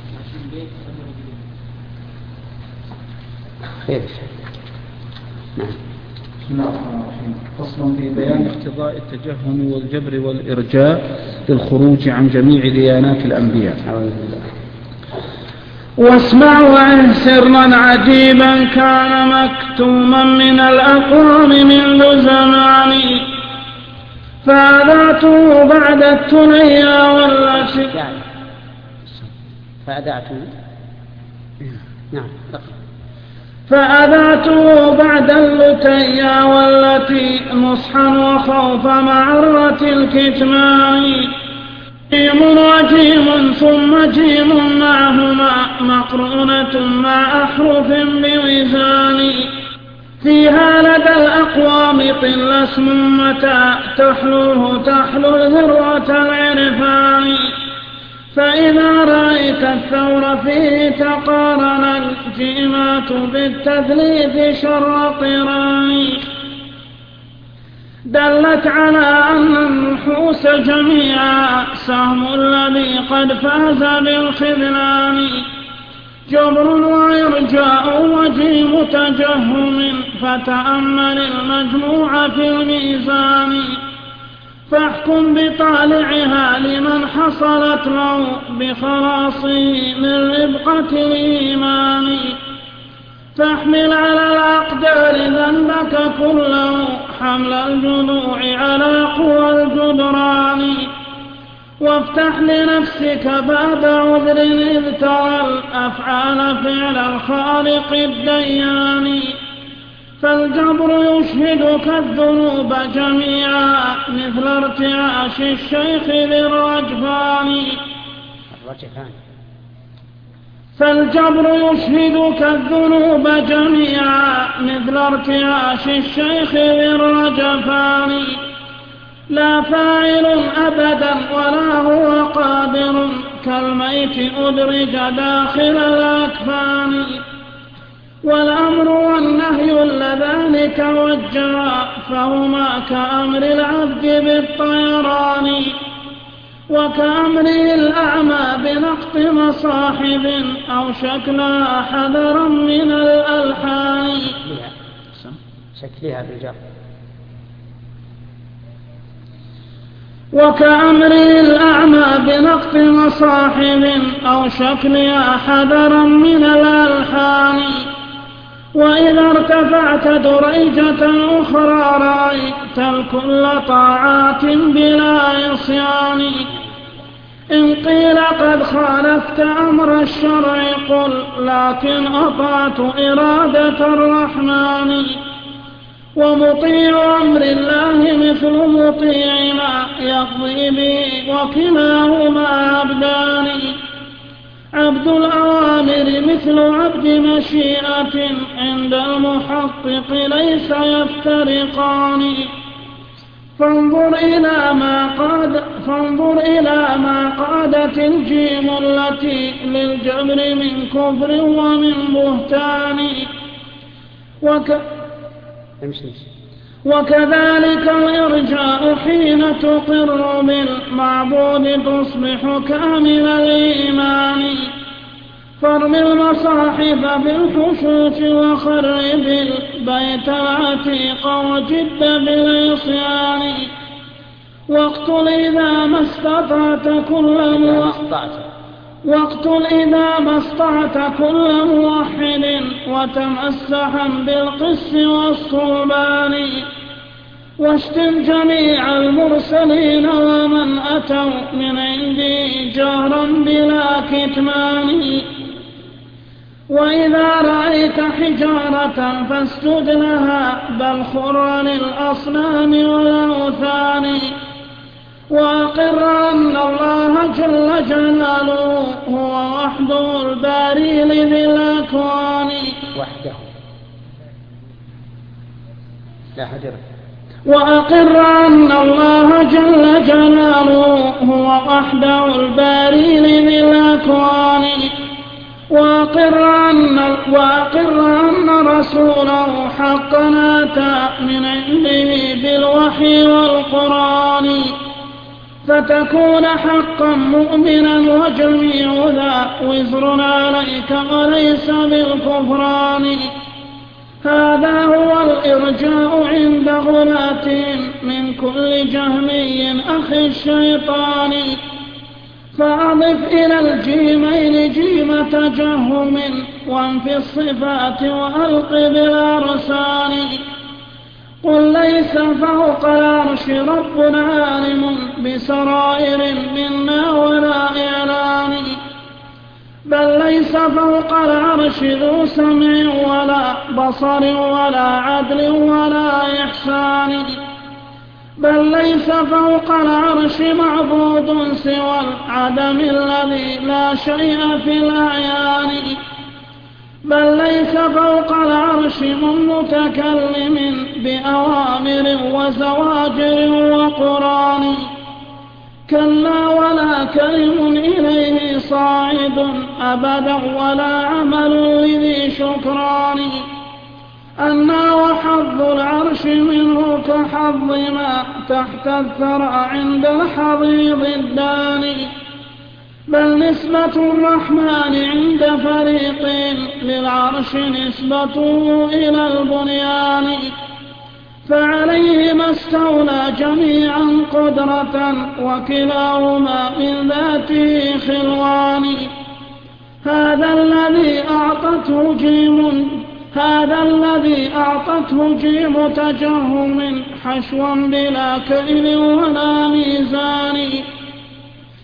خير. نعم. بسم الله الرحمن الرحيم. فصل في بيان اقتضاء التجهم والجبر والإرجاء للخروج عن جميع ديانات الأنبياء. واسمع وإن سرا عجيبا كان مكتوما من الأقوام منذ زمان، فأذعته بعد الثنيا والتي فأذعته بعد اللتيا والتي نصحا وخوف معرة الكتمان، جيم وجيم ثم جيم معهما مقرونة مع أحرف بوزان، فيها لدى الأقوام قل اسم متى تحلوه تحلو ذروة العرفان، فإذا رأيت الثور فيه تقارن الجيمات بالتثليث شر قران، دلت على أن النحوس جميعا سهم الذي قد فاز بالخذلان، جبر وإرجاء وجيم تجهم، فتأمل المجموع في الميزان، فاحكم بطالعها لمن حصلت له بخلاصه من ربقة الإيمان، فاحمل على الأقدار ذنبك كله حمل الجذوع على قوى الجدران، وافتح لنفسك باب عذر إذ ترى الأفعال فعل الخالق الديان. فالجبر يشهدك الذنوب جميعا مثل ارتعاش الشيخ ذي الرجفان. فالجبر يشهدك الذنوب جميعا مثل ارتعاش الشيخ ذي الرجفان. لا فاعل أبدا ولا هو قادر كالميت أدرج داخل الأكفان. والأمر والنهي اللذان توجها فهما كأمر العبد بالطيران. وكأمره الأعمى بنقط مصاحب أو شكلها حذرا من الألحان. شكلها بالجر. وكأمره الأعمى بنقط مصاحب أو شكلها حذرا من الألحان. وإذا ارتفعت دريجة أخرى رأيت الكل طاعات بلا عصيان. إن قيل قد خالفت أمر الشرع قل لكن أطعت إرادة الرحمن. ومطيع أمر الله مثل مطيع ما يقضي به وكلاهما عبدان. عبد الأوامر مثل عبد مشيئة عند المحقق ليس يفترقان. فانظر إلى ما قادت الجيم التي للجبر من كفر ومن بهتان. وكذلك الإرجاء حين تقر بالمعبود تصبح كامل الإيمان. فارم المصاحف بالحشوش وخرب البيت العتيق وجد بالعصيان. واقتل إذا ما استطعت كل موحد وتمسحا بالقس والصلبان. واشتم جميع المرسلين ومن أتوا من عندي جهرا بلا كتمان. وإذا رأيت حجارة فاسجد لها بل خر للأصنام والأوثان. وأقر أن الله جل جلاله هو وحده الباري لذي الأكوان. وأقر أن الله جل جلاله هو وحده الباري لذي الأكوان. وأقر أن رسوله حقا أتى من عنده بالوحي والقرآن. فتكون حقا مؤمنا وجميع ذا وزر عليك وليس بالكفران. هذا هو الإرجاء عند غلاة من كل جهمي أخي الشيطان. فأضف إلى الجيمين جيم تجهم وانفي الصفات وألق بالأرسان. قل ليس فوق العرش ربنا عالم بسرائر منا ولا إعلان. بل ليس فوق العرش ذو سمع ولا بصر ولا عدل ولا إحسان. بل ليس فوق العرش معبود سوى العدم الذي لا شيء في الأعيان. بل ليس فوق العرش من متكلم بأوامر وزواجر وقران. كلا ولا كلم إليه صاعد أبدا ولا عمل لذي شكران. أنا وحظ العرش منه كحظ ما تحت الثرى عند الحضيض الداني. بل نسبة الرحمن عند فريق للعرش نسبته إلى البنيان. فعليهما استولى جميعا قدرة وكلاهما من ذاته خلوان. هذا الذي أعطته جيم تجهم حشوا بلا كيل ولا ميزان.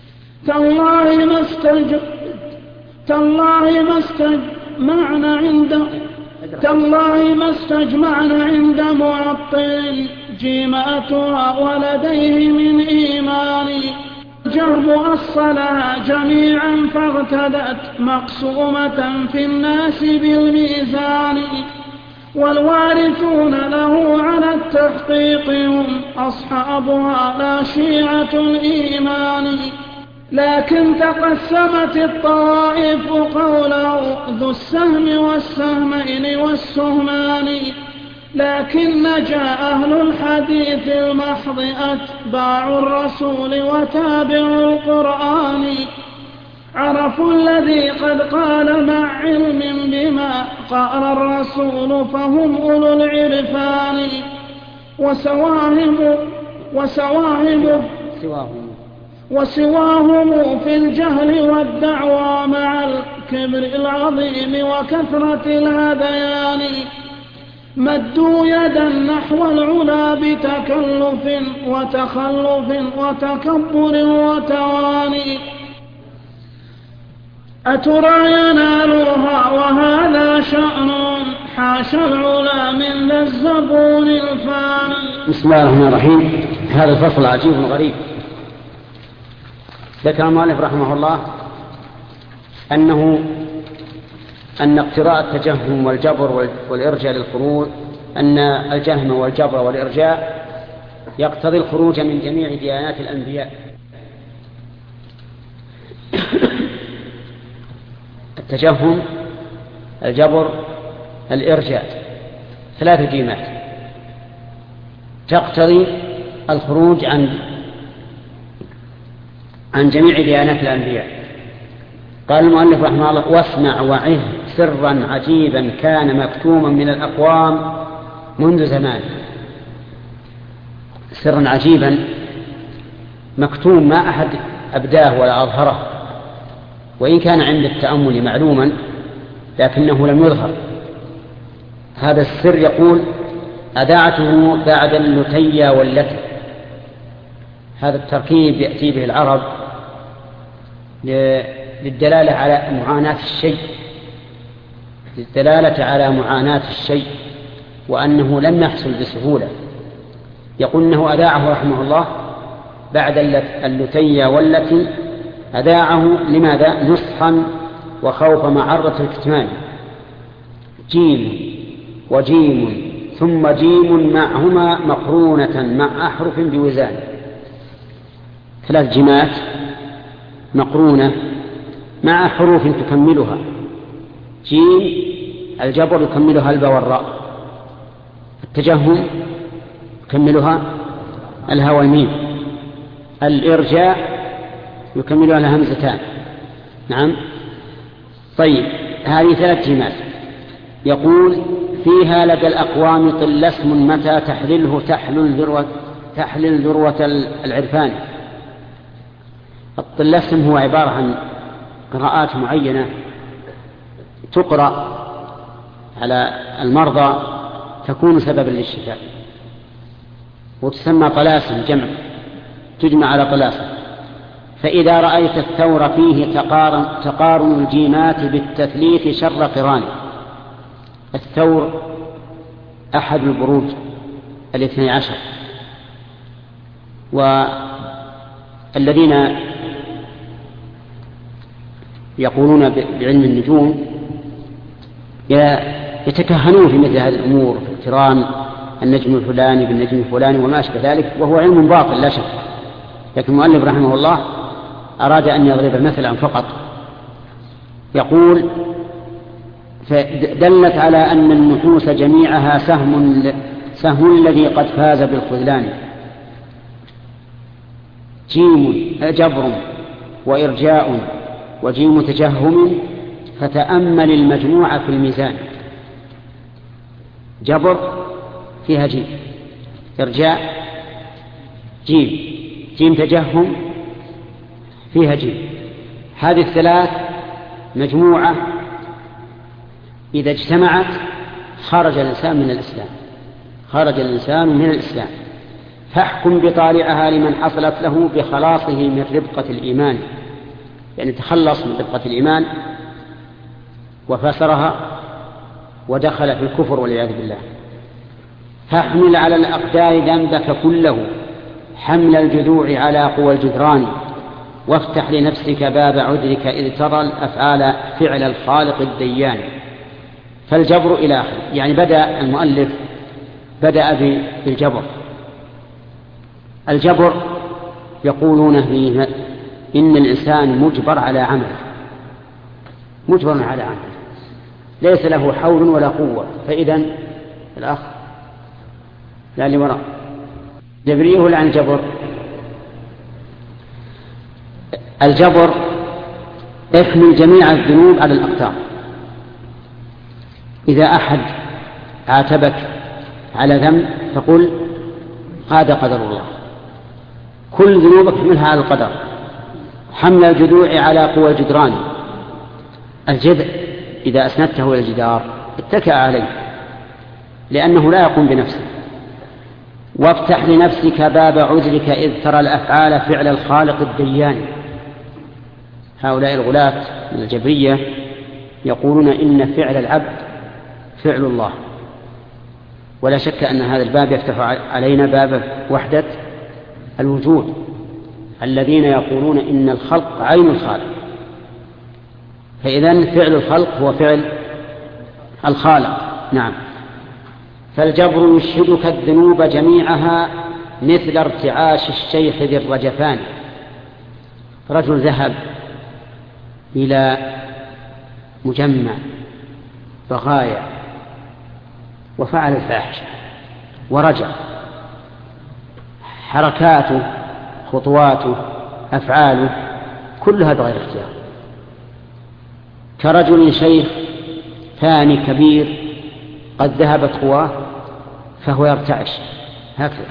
تالله ما استجمعنا عند معطل جيماتها ولديه من إيمان. جرب أصلها جميعا فاغتدت مقسومة في الناس بالميزان. والوارثون له على التحقيق هم أصحابها لا شيعة الإيمان. لكن تقسمت الطوائف قوله ذو السهم والسهمين والسهمان. لكن نجا أهل الحديث المحض أتباع الرسول وتابعوا القرآن. عرفوا الذي قد قال مع علم بما قال الرسول فهم أولو العرفان. وسواهم في الجهل والدعوى مع الكبر العظيم وكثرة الهذيان. مدوا يدا نحو العلا بتكلف وتخلف وتكبر وتواني. أترى ينالها وهذا شأن حاشا العلا من ذا الزبون الفاني. بسم الله الرحمن الرحيم. هذا الفصل عجيب غريب. ذكر المؤلف رحمه الله أن اقتراء التجهم والجبر والإرجاء للخروج، أن الجهم والجبر والإرجاء يقتضي الخروج من جميع ديانات الأنبياء. التجهم، الجبر، الإرجاء، 3 جيمات تقتضي الخروج عن جميع ديانات الأنبياء. قال المؤلف رحمه الله: واسمع وعه سرا عجيبا كان مكتوما من الأقوام منذ زمان. سرا عجيبا مكتوم ما أحد أبداه ولا أظهره، وإن كان عند التأمل معلوما لكنه لم يظهر. هذا السر يقول أذاعته بعد اللتي واللتي. هذا التركيب يأتي به العرب للدلالة على معاناة الشيء، للدلالة على معاناة الشيء وأنه لم يحصل بسهولة. يقول إنه أذاعه رحمه الله بعد اللتي والتي. أذاعه لماذا؟ نصحا وخوف معرة الكتمان. جيم وجيم ثم جيم معهما مقرونة مع أحرف بوزان. 3 جيمات مقرونة مع حروف تكملها. جيم الجبر يكملها الباء والراء، التجهم يكملها الهاء والميم، الإرجاء يكملها الهمزتان. نعم. طيب، هذه 3 جيمات. يقول: فيها لدى الأقوام طل اسم متى تحلله تحلل ذروة العرفان. الطلسم هو عبارة عن قراءات معينة تقرأ على المرضى تكون سببا للشفاء، وتسمى طلاسم جمع، تجمع على طلاسم. فإذا رأيت الثور فيه تقارن الجيمات بالتثليث شر قران. الثور أحد البروج 12، والذين يقولون بعلم النجوم يتكهنون في مثل هذه الأمور، في اقتران النجم الفلاني بالنجم الفلاني وما أشبه ذلك، وهو علم باطل لا شك. لكن المؤلف رحمه الله أراد أن يضرب مثلا فقط. يقول: فدلت على أن النحوس جميعها سهم الذي قد فاز بالخذلان. جيم جبر وإرجاء وجيم تجهم، فتأمل المجموعة في الميزان. جبر فيها جيم، إرجاء جيم تجهم فيها جيم. هذه ال3 مجموعة إذا اجتمعت خرج الإنسان من الإسلام. فاحكم بطالعها لمن حصلت له بخلاصه من ربقة الإيمان. يعني تخلص من طبقة الإيمان وفسرها ودخل في الكفر والعياذ بالله. فاحمل على الأقدار ذنبك كله حمل الجذوع على قوى الجدران، وافتح لنفسك باب عذرك إذ ترى الأفعال فعل الخالق الديان. فالجبر إلى آخر، يعني بدأ المؤلف بالجبر. الجبر يقولون فيه إن الإنسان مجبر على عمله، مجبر على عمله، ليس له حول ولا قوة. فإذا الأخ لا اللي وراء جبريه عن الجبر. الجبر احمل جميع الذنوب على الأقدار. إذا أحد عاتبك على ذنب فقل هذا قدر الله، كل ذنوبك احملها على القدر. حمل الجذوع على قوى الجدران، الجذع إذا أسندته إلى الجدار اتكأ عليه لأنه لا يقوم بنفسه. وافتح لنفسك باب عذرك إذ ترى الأفعال فعل الخالق الديان. هؤلاء الغلاة من الجبرية يقولون إن فعل العبد فعل الله، ولا شك أن هذا الباب يفتح علينا باب وحدة الوجود، الذين يقولون إن الخلق عين الخالق. فإذن فعل الخلق هو فعل الخالق. نعم. فالجبر يشهدك الذنوب جميعها مثل ارتعاش الشيخ ذي الرجفان. رجل ذهب إلى مجمع بغايا وفعل الفاحشة ورجع، حركاته خطواته أفعاله كلها بغير اختيار. كرجل شيخ ثاني كبير قد ذهبت قواه فهو يرتعش هكذا.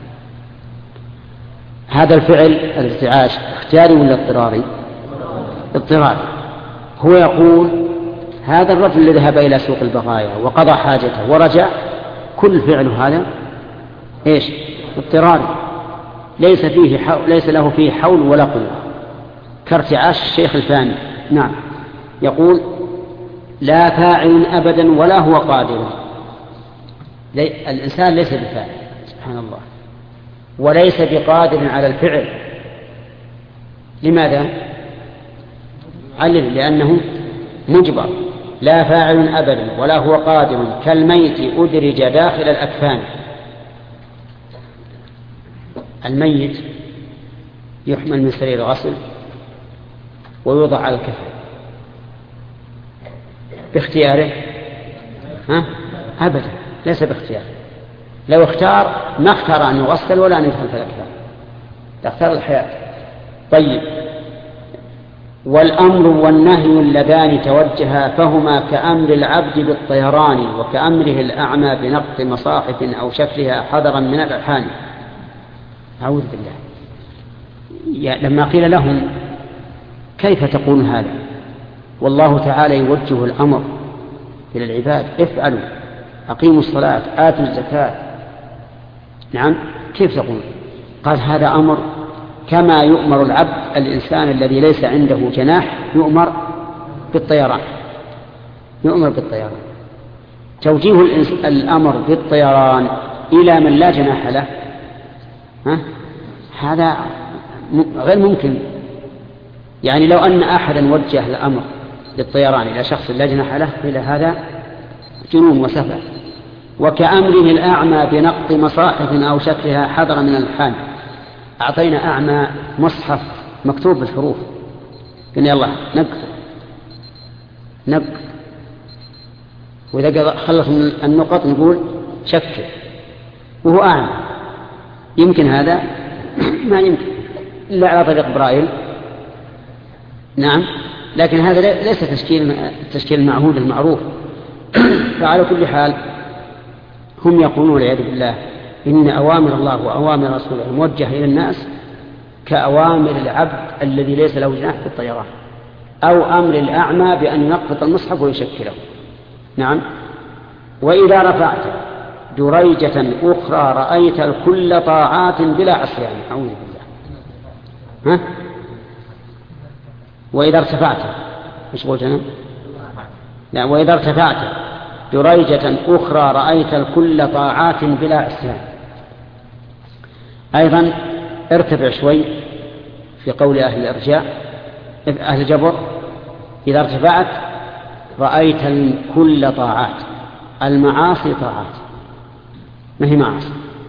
هذا الفعل الارتعاش اختياري ولا اضطراري؟ اضطراري. هو يقول هذا الرجل الذي ذهب إلى سوق البغايا وقضى حاجته ورجع كل فعله هذا ايش؟ اضطراري، ليس له فيه حول ولا قوة، كارتعاش الشيخ الفاني. نعم. يقول لا فاعل أبدا ولا هو قادر. الإنسان ليس بفاعل سبحان الله، وليس بقادر على الفعل. لماذا؟ علل لأنه مجبر. لا فاعل أبدا ولا هو قادر كالميت أدرج داخل الأكفان. الميت يحمل من سرير الغسل ويوضع على الكفن باختياره؟ أبدا، ليس باختياره. لو اختار ما اختار أن يغسل ولا أن يدخل في الأكفان، اختار الحياة. طيب. والأمر والنهي اللذان توجها فهما كأمر العبد بالطيران وكأمره الأعمى بنقط مصاحف أو شكلها حذرا من الألحان. أعوذ بالله. لما قيل لهم كيف تقول هذا والله تعالى يوجه الأمر إلى العباد افعلوا أقيموا الصلاة آتوا الزكاة، نعم، كيف تقول؟ قال هذا أمر كما يؤمر العبد الإنسان الذي ليس عنده جناح يؤمر بالطيران. توجيه الأمر بالطيران إلى من لا جناح له هذا غير ممكن. يعني لو أن أحدا وجه الأمر للطيران إلى شخص لا جناح له إلى هذا جنون وسفه. وكأمره الأعمى بنقط مصاحف أو شكلها حذر من الألحان. أعطينا أعمى مصحف مكتوب بالحروف، قلنا يلا نقط، وإذا خلص من النقط نقول شكل، وهو أعمى. يمكن هذا؟ ما يمكن إلا على طريق برايل. نعم، لكن هذا ليس تشكيل المعهود المعروف. فعلى كل حال هم يقولون والعياذ بالله إن أوامر الله وأوامر رسوله موجهة إلى الناس كأوامر العبد الذي ليس له جناح في الطيران، أو أمر الأعمى بأن ينقط المصحف ويشكله. نعم. وإذا رفعت دريجة أخرى رأيت الكل طاعات بلا عصيان. أعوذ بالله. وإذا ارتفعت إيش قلت أنا؟ لا، وإذا ارتفعت دريجة أخرى رأيت الكل طاعات بلا عصيان. أيضا ارتفع شوي في قول أهل الإرجاء أهل الجبر، إذا ارتفعت رأيت الكل طاعات. المعاصي طاعات، ما هي معاصي.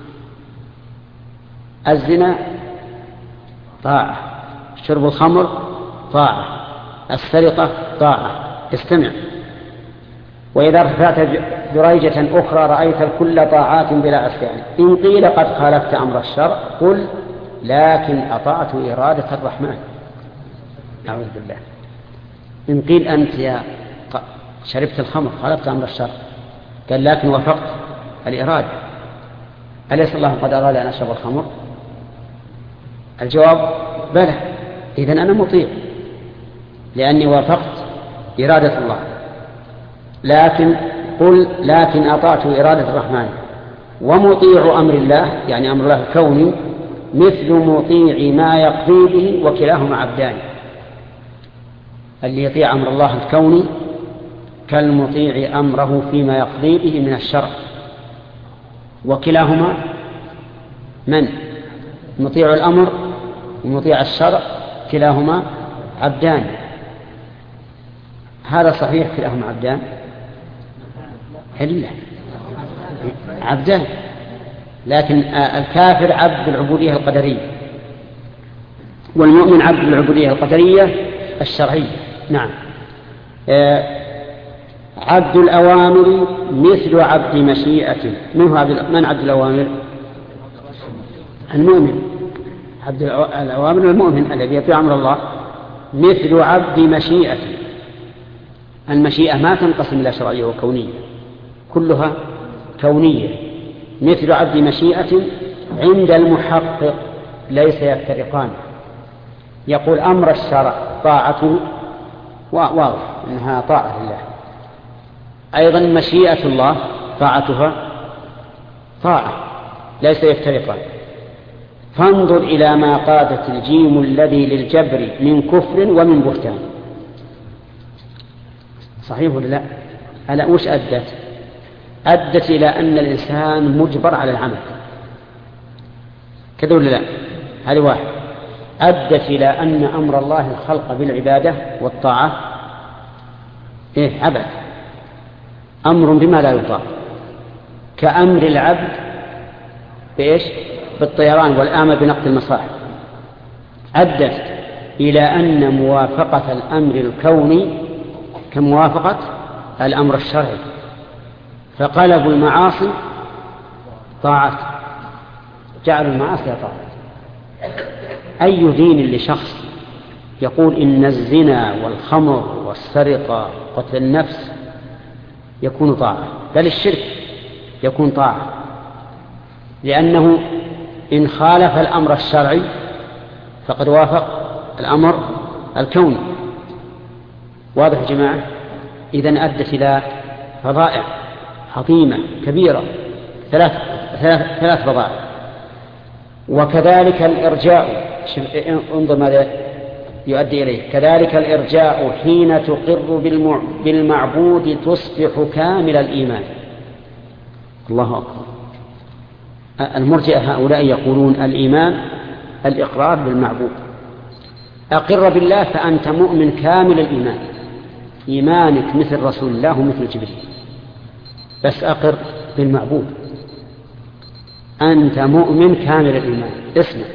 الزنا طاعة، شرب الخمر طاعة، السرقة طاعة. استمع: وإذا ارتفعت دريجة أخرى رأيت الكل طاعات بلا عصيان. إن قيل قد خالفت أمر الشرع قل لكن أطعت إرادة الرحمن. أعوذ بالله. إن قيل أنت يا شربت الخمر خالفت أمر الشرع، قال لكن وافقت الإرادة. أليس الله قد أراد أن أشرب الخمر؟ الجواب بلى، إذن أنا مطيع لأني وافقت إرادة الله. لكن قل لكن أطعت إرادة الرحمن. ومطيع أمر الله يعني أمر الله الكوني مثل مطيع ما يقضي به، وكلاهما عبدان. اللي يطيع أمر الله الكوني كالمطيع أمره فيما يقضي به من الشرع، وكلاهما من؟ مطيع الأمر ومطيع الشرع، كلاهما عبدان. هذا صحيح كلاهما عبدان؟ إلا عبدان، لكن الكافر عبد العبودية القدرية والمؤمن عبد العبودية القدرية الشرعية. نعم. عبد الأوامر مثل عبد مشيئة. من عبد الأوامر؟ المؤمن. عبد الأوامر المؤمن الذي يطيع أمر الله مثل عبد مشيئة. المشيئة ما تنقسم إلى شرعية وكونية، كلها كونية. مثل عبد مشيئة عند المحقق ليس يفترقان. يقول أمر الشرع طاعته واضح إنها طاعة لله، أيضا مشيئة الله طاعتها طاعة، ليس يفترقان. فانظر إلى ما قادت الجيم الذي للجبر من كفر ومن بهتان. صحيح ولا لا؟ ألا وش أدت إلى أن الإنسان مجبر على العمل، كذا ولا لا؟ هذه واحد. أدت إلى أن أمر الله الخلق بالعبادة والطاعة عبد، أمر بما لا يطاع، كأمر العبد بإيش؟ بالطيران والآمر بنقد المصاحف. أدت إلى أن موافقة الأمر الكوني كموافقة الأمر الشرعي، فقلبوا المعاصي طاعات، جعلوا المعاصي طاعات. أي دين لشخص يقول إن الزنا والخمر والسرقة قتل النفس يكون طاعة، بل الشرك يكون طاعة، لأنه إن خالف الأمر الشرعي فقد وافق الأمر الكوني. واضح يا جماعة؟ إذن أدت إلى فضائع عظيمة كبيرة، ثلاث فضائع. وكذلك الإرجاء، انظر ماذا يؤدي إليه. كذلك الإرجاء حين تقر بالمعبود تصبح كامل الإيمان. الله أكبر. المرجئة هؤلاء يقولون الإيمان الإقرار بالمعبود. أقر بالله فأنت مؤمن كامل الإيمان، إيمانك مثل رسول الله ومثل جبريل، بس أقر بالمعبود أنت مؤمن كامل الإيمان. اسمع،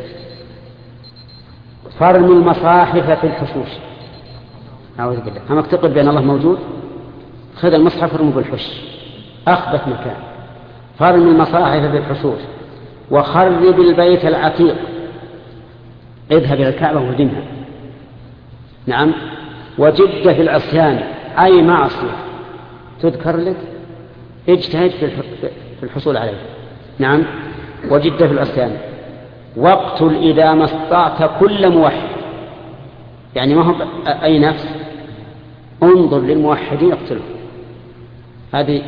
فرم المصاحف في الحشوش. أعوذ بالله. همك تقر بأن الله موجود، خذ المصحف فرمه بالحش، أخبث مكان. فرم المصاحف في الحشوش، وخرب البيت العتيق، اذهب إلى الكعبة وهدمها. نعم. وجد في العصيان، أي معصية تذكر لك اجتهد في الحصول عليه. نعم. وجد في العصيان. واقتل إذا ما استطعت كل موحد، يعني ما هو أي نفس، انظر للموحدين اقتله. هذه.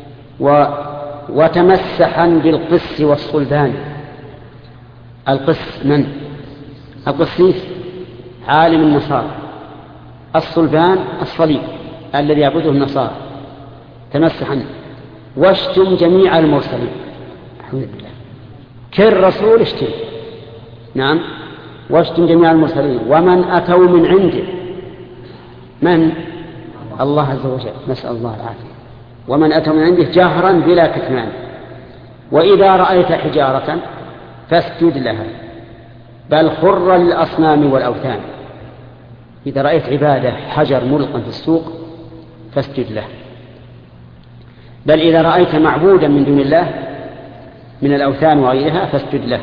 وتمسحا بالقس والصلبان. القس من؟ القسيس عالم النصارى، الصلبان الصليب الذي يعبده النصارى تمسح عنه، واشتم جميع المرسلين. الحمد لله، كل رسول اشتم. نعم، واشتم جميع المرسلين ومن أتوا من عنده. من؟ الله عز وجل، نسأل الله العافية. ومن أتوا من عنده جهرا بلا كتمان. وإذا رأيت حجارة فاسجد لها، بل خر للأصنام والأوثان. إذا رأيت عبادة حجر ملقا في السوق فاسجد له. بل إذا رأيت معبودا من دون الله من الأوثان وغيرها فاسجد له.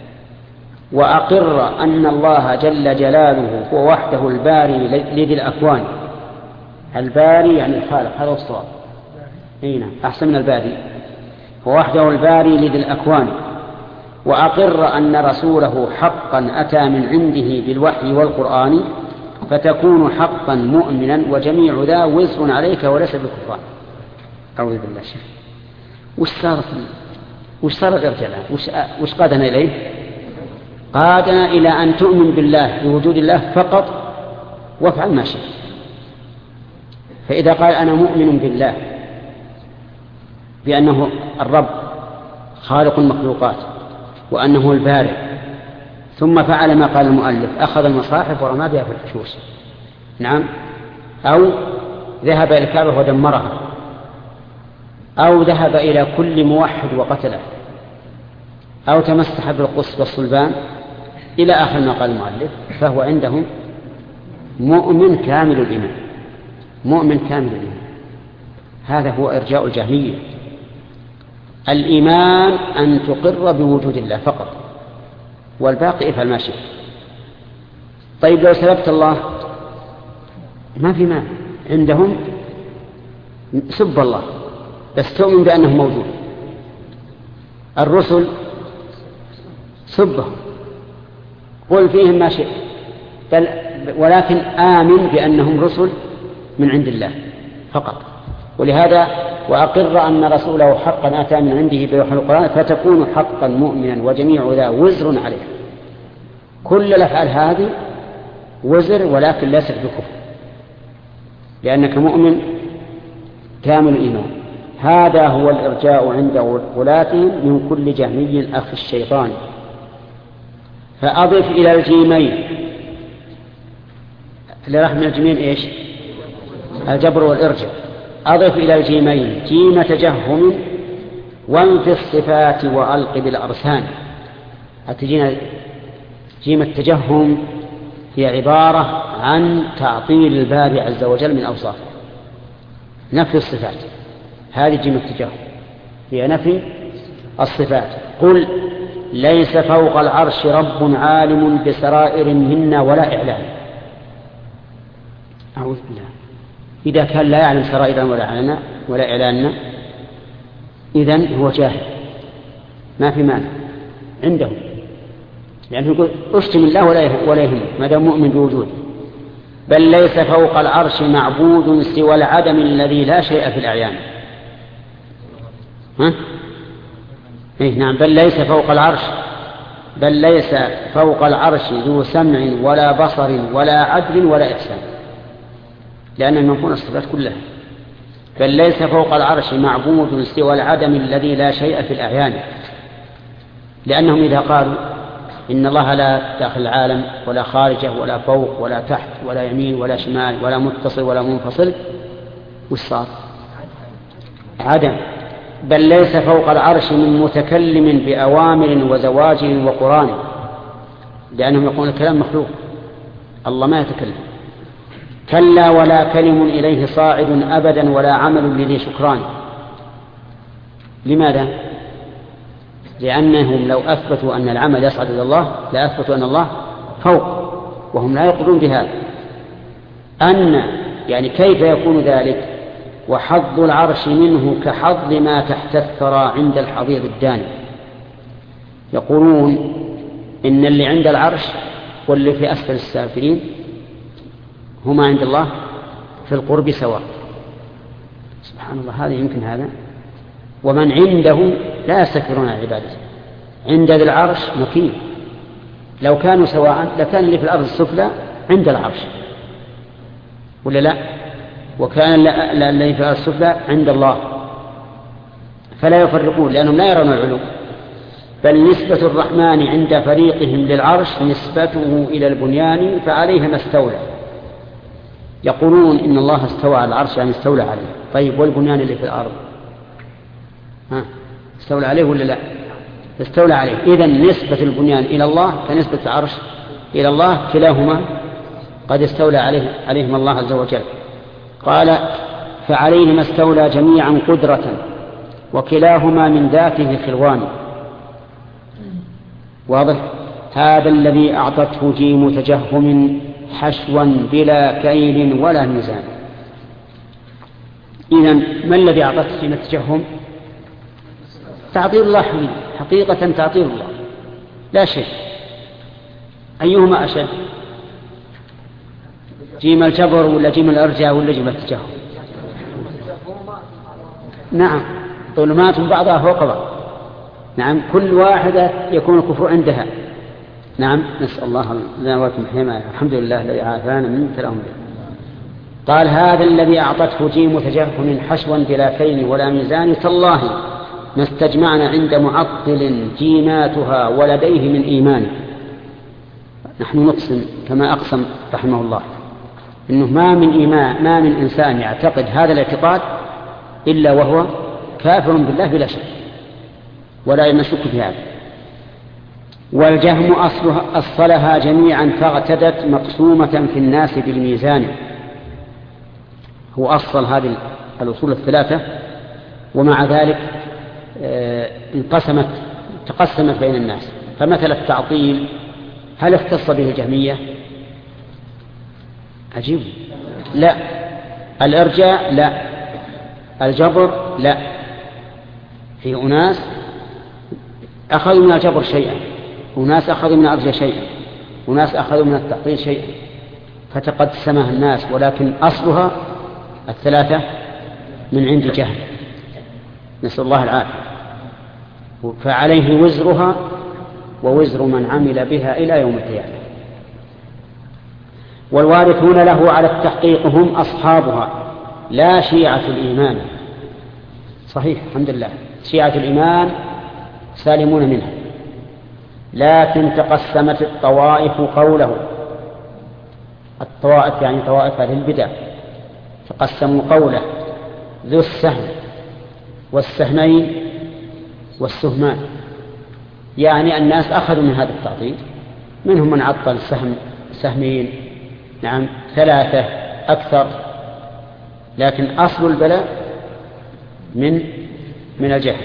وأقر أن الله جل جلاله هو وحده الباري لذي الأكوان. الباري يعني الخالق، هذا الصواب. نعم، أحسن من الباري. هو وحده الباري لذي الأكوان. وأقر أن رسوله حقا أتى من عنده بالوحي والقرآن، فتكون حقا مؤمنا، وجميع ذا وزر عليك وليس بالكفران. أعوذ بالله. وش صار الارجاء؟ وش قادنا إليه؟ قادنا إلى أن تؤمن بالله بوجود الله فقط وافعل ما شئت. فإذا قال أنا مؤمن بالله بأنه الرب خالق المخلوقات وأنه البارئ، ثم فعل ما قال المؤلف، أخذ المصاحف ورمى بها في الحشوش، نعم، أو ذهب إلى الكعبة ودمرها، أو ذهب إلى كل موحد وقتله، أو تمسح بالقص والصلبان إلى آخر ما قال المؤلف، فهو عندهم مؤمن كامل الإيمان. مؤمن كامل الإيمان. هذا هو إرجاء الجهمية. الإيمان أن تقر بوجود الله فقط، والباقي افعل ما شئت. طيب لو سلبت الله ما في مانع، عندهم سب الله بس تؤمن بأنه موجود. الرسل سبهم، قل فيهم ما شئت، ولكن آمن بأنهم رسل من عند الله فقط. ولهذا وأقر أن رسوله حقا أتى من عنده بوحي القرآن، فتكون حقا مؤمنا، وجميع ذا وزر عليه. كل الأفعال هذه وزر، ولكن ليست بكفر، لأنك مؤمن كامل الإيمان. هذا هو الإرجاء عند غلاتهم من كل جهمي أخي الشيطان. فأضف إلى الجيمين، اللي راح من الجيمين إيش؟ الجبر والإرجاء. أضف إلى الجيمين جيم تجهم وانفي الصفات وألق بالأرسان. هتجينا جيم التجهم هي عبارة عن تعطيل الباري عز وجل من أوصافه، نفي الصفات. هذه جيم التجهم هي نفي الصفات. قل ليس فوق العرش رب عالم بسرائر منا ولا إعلان. أعوذ بالله. إذا كان لا يعلم سرائرنا ولا إعلاننا، إذن هو جاهل، ما في مانع عندهم، لأنه يقول أشتم الله ولا يهم ما دام مؤمن بوجود. بل ليس فوق العرش معبود سوى العدم الذي لا شيء في الأعيان. نعم، بل ليس فوق العرش، بل ليس فوق العرش ذو سمع ولا بصر ولا عدل ولا إحسان، لأن منفون الصفات كلها. بل ليس فوق العرش معبود سوى العدم الذي لا شيء في الأعيان، لأنهم إذا قالوا إن الله لا داخل العالم ولا خارجه ولا فوق ولا تحت ولا يمين ولا شمال ولا متصل ولا منفصل، وش صار؟ عدم. بل ليس فوق العرش من متكلم بأوامر وزواجر وقران، لأنهم يقولون الكلام مخلوق، الله ما يتكلم. كلا ولا كلم إليه صاعد أبدا ولا عمل لذي شكران. لماذا؟ لأنهم لو أثبتوا أن العمل يصعد إلى الله لأثبتوا أن الله فوق، وهم لا يقولون بهذا. يعني كيف يكون ذلك؟ وحظ العرش منه كحظ ما تحت الثرى عند الحضيض الداني. يقولون إن اللي عند العرش واللي في أسفل السافلين هما عند الله في القرب سواء. سبحان الله، هذا يمكن هذا. ومن عنده لا يستكبرون عن عبادته. عند ذي العرش مكين، لو كانوا سواء لكان اللي في الأرض السفلى عند العرش، ولا لا؟ وكان الذي في السفلى عند الله، فلا يفرقون لأنهم لا يرون العلو. بل نسبة الرحمن عند فريقهم للعرش نسبته إلى البنيان فعليه ما استولى. يقولون إن الله استوى على العرش يعني استولى عليه. طيب والبنيان اللي في الأرض استولى عليه ولا لا؟ استولى عليه. إذن نسبة البنيان إلى الله كنسبة العرش إلى الله، كلاهما قد استولى عليهما الله عز وجل. قال فعليه ما استولى جميعا قدرة، وكلاهما من ذاته خلوان. واضح؟ هذا الذي أعطته جيم تجهم حشوا بلا كيل ولا ميزان. إذن ما الذي أعطته جيم التجهم؟ تعطيل الله حقيقة، تعطيل الله لا شيء. أيهما أشد؟ جيم الجبر ولا جيم الأرجاء ولا جيم التجهم؟ نعم، ظلمات بعضها فوق بعض. نعم، كل واحدة يكون الكفر عندها. نعم، نسأل الله لنا ولكم حماية. الحمد لله الذي عافانا من ابتلاهم به. قال هذا الذي أعطته جيم تجهم حشوا بلا كيل ولا ميزان، تالله ما استجمعنا عند معطل جيماتها ولديه من إيمان. نحن نقسم كما أقسم رحمه الله إنه ما من إنسان يعتقد هذا الاعتقاد إلا وهو كافر بالله بلا شك، ولا نشك في هذا. والجهم أصلها جميعا فاغتدت مقسومة في الناس بالميزان. هو أصل هذه الأصول الثلاثة، ومع ذلك تقسمت بين الناس. فمثل التعطيل هل اختص به الجهمية؟ عجيب، لا. الإرجاء لا. الجبر لا. في أناس أخذوا من الجبر شيئا، وناس أخذوا من الإرجاء شيئا، وناس أخذوا من التعطيل شيئا، فتقسمها الناس، ولكن أصلها الثلاثة من عند جهل، نسأل الله العافية. فعليه وزرها ووزر من عمل بها إلى يوم القيامة. والوارثون له على التحقيق هم أصحابها لا شيعة الإيمان. صحيح، الحمد لله، شيعة الإيمان سالمون منها، لكن تقسمت الطوائف قوله. الطوائف يعني طوائف أهل البدع، تقسموا قوله ذو السهم والسهمين والسهمان. يعني الناس أخذوا من هذا التعطيل، منهم من عطل سهمين، نعم، ثلاثة أكثر، لكن أصل البلاء من الجهل.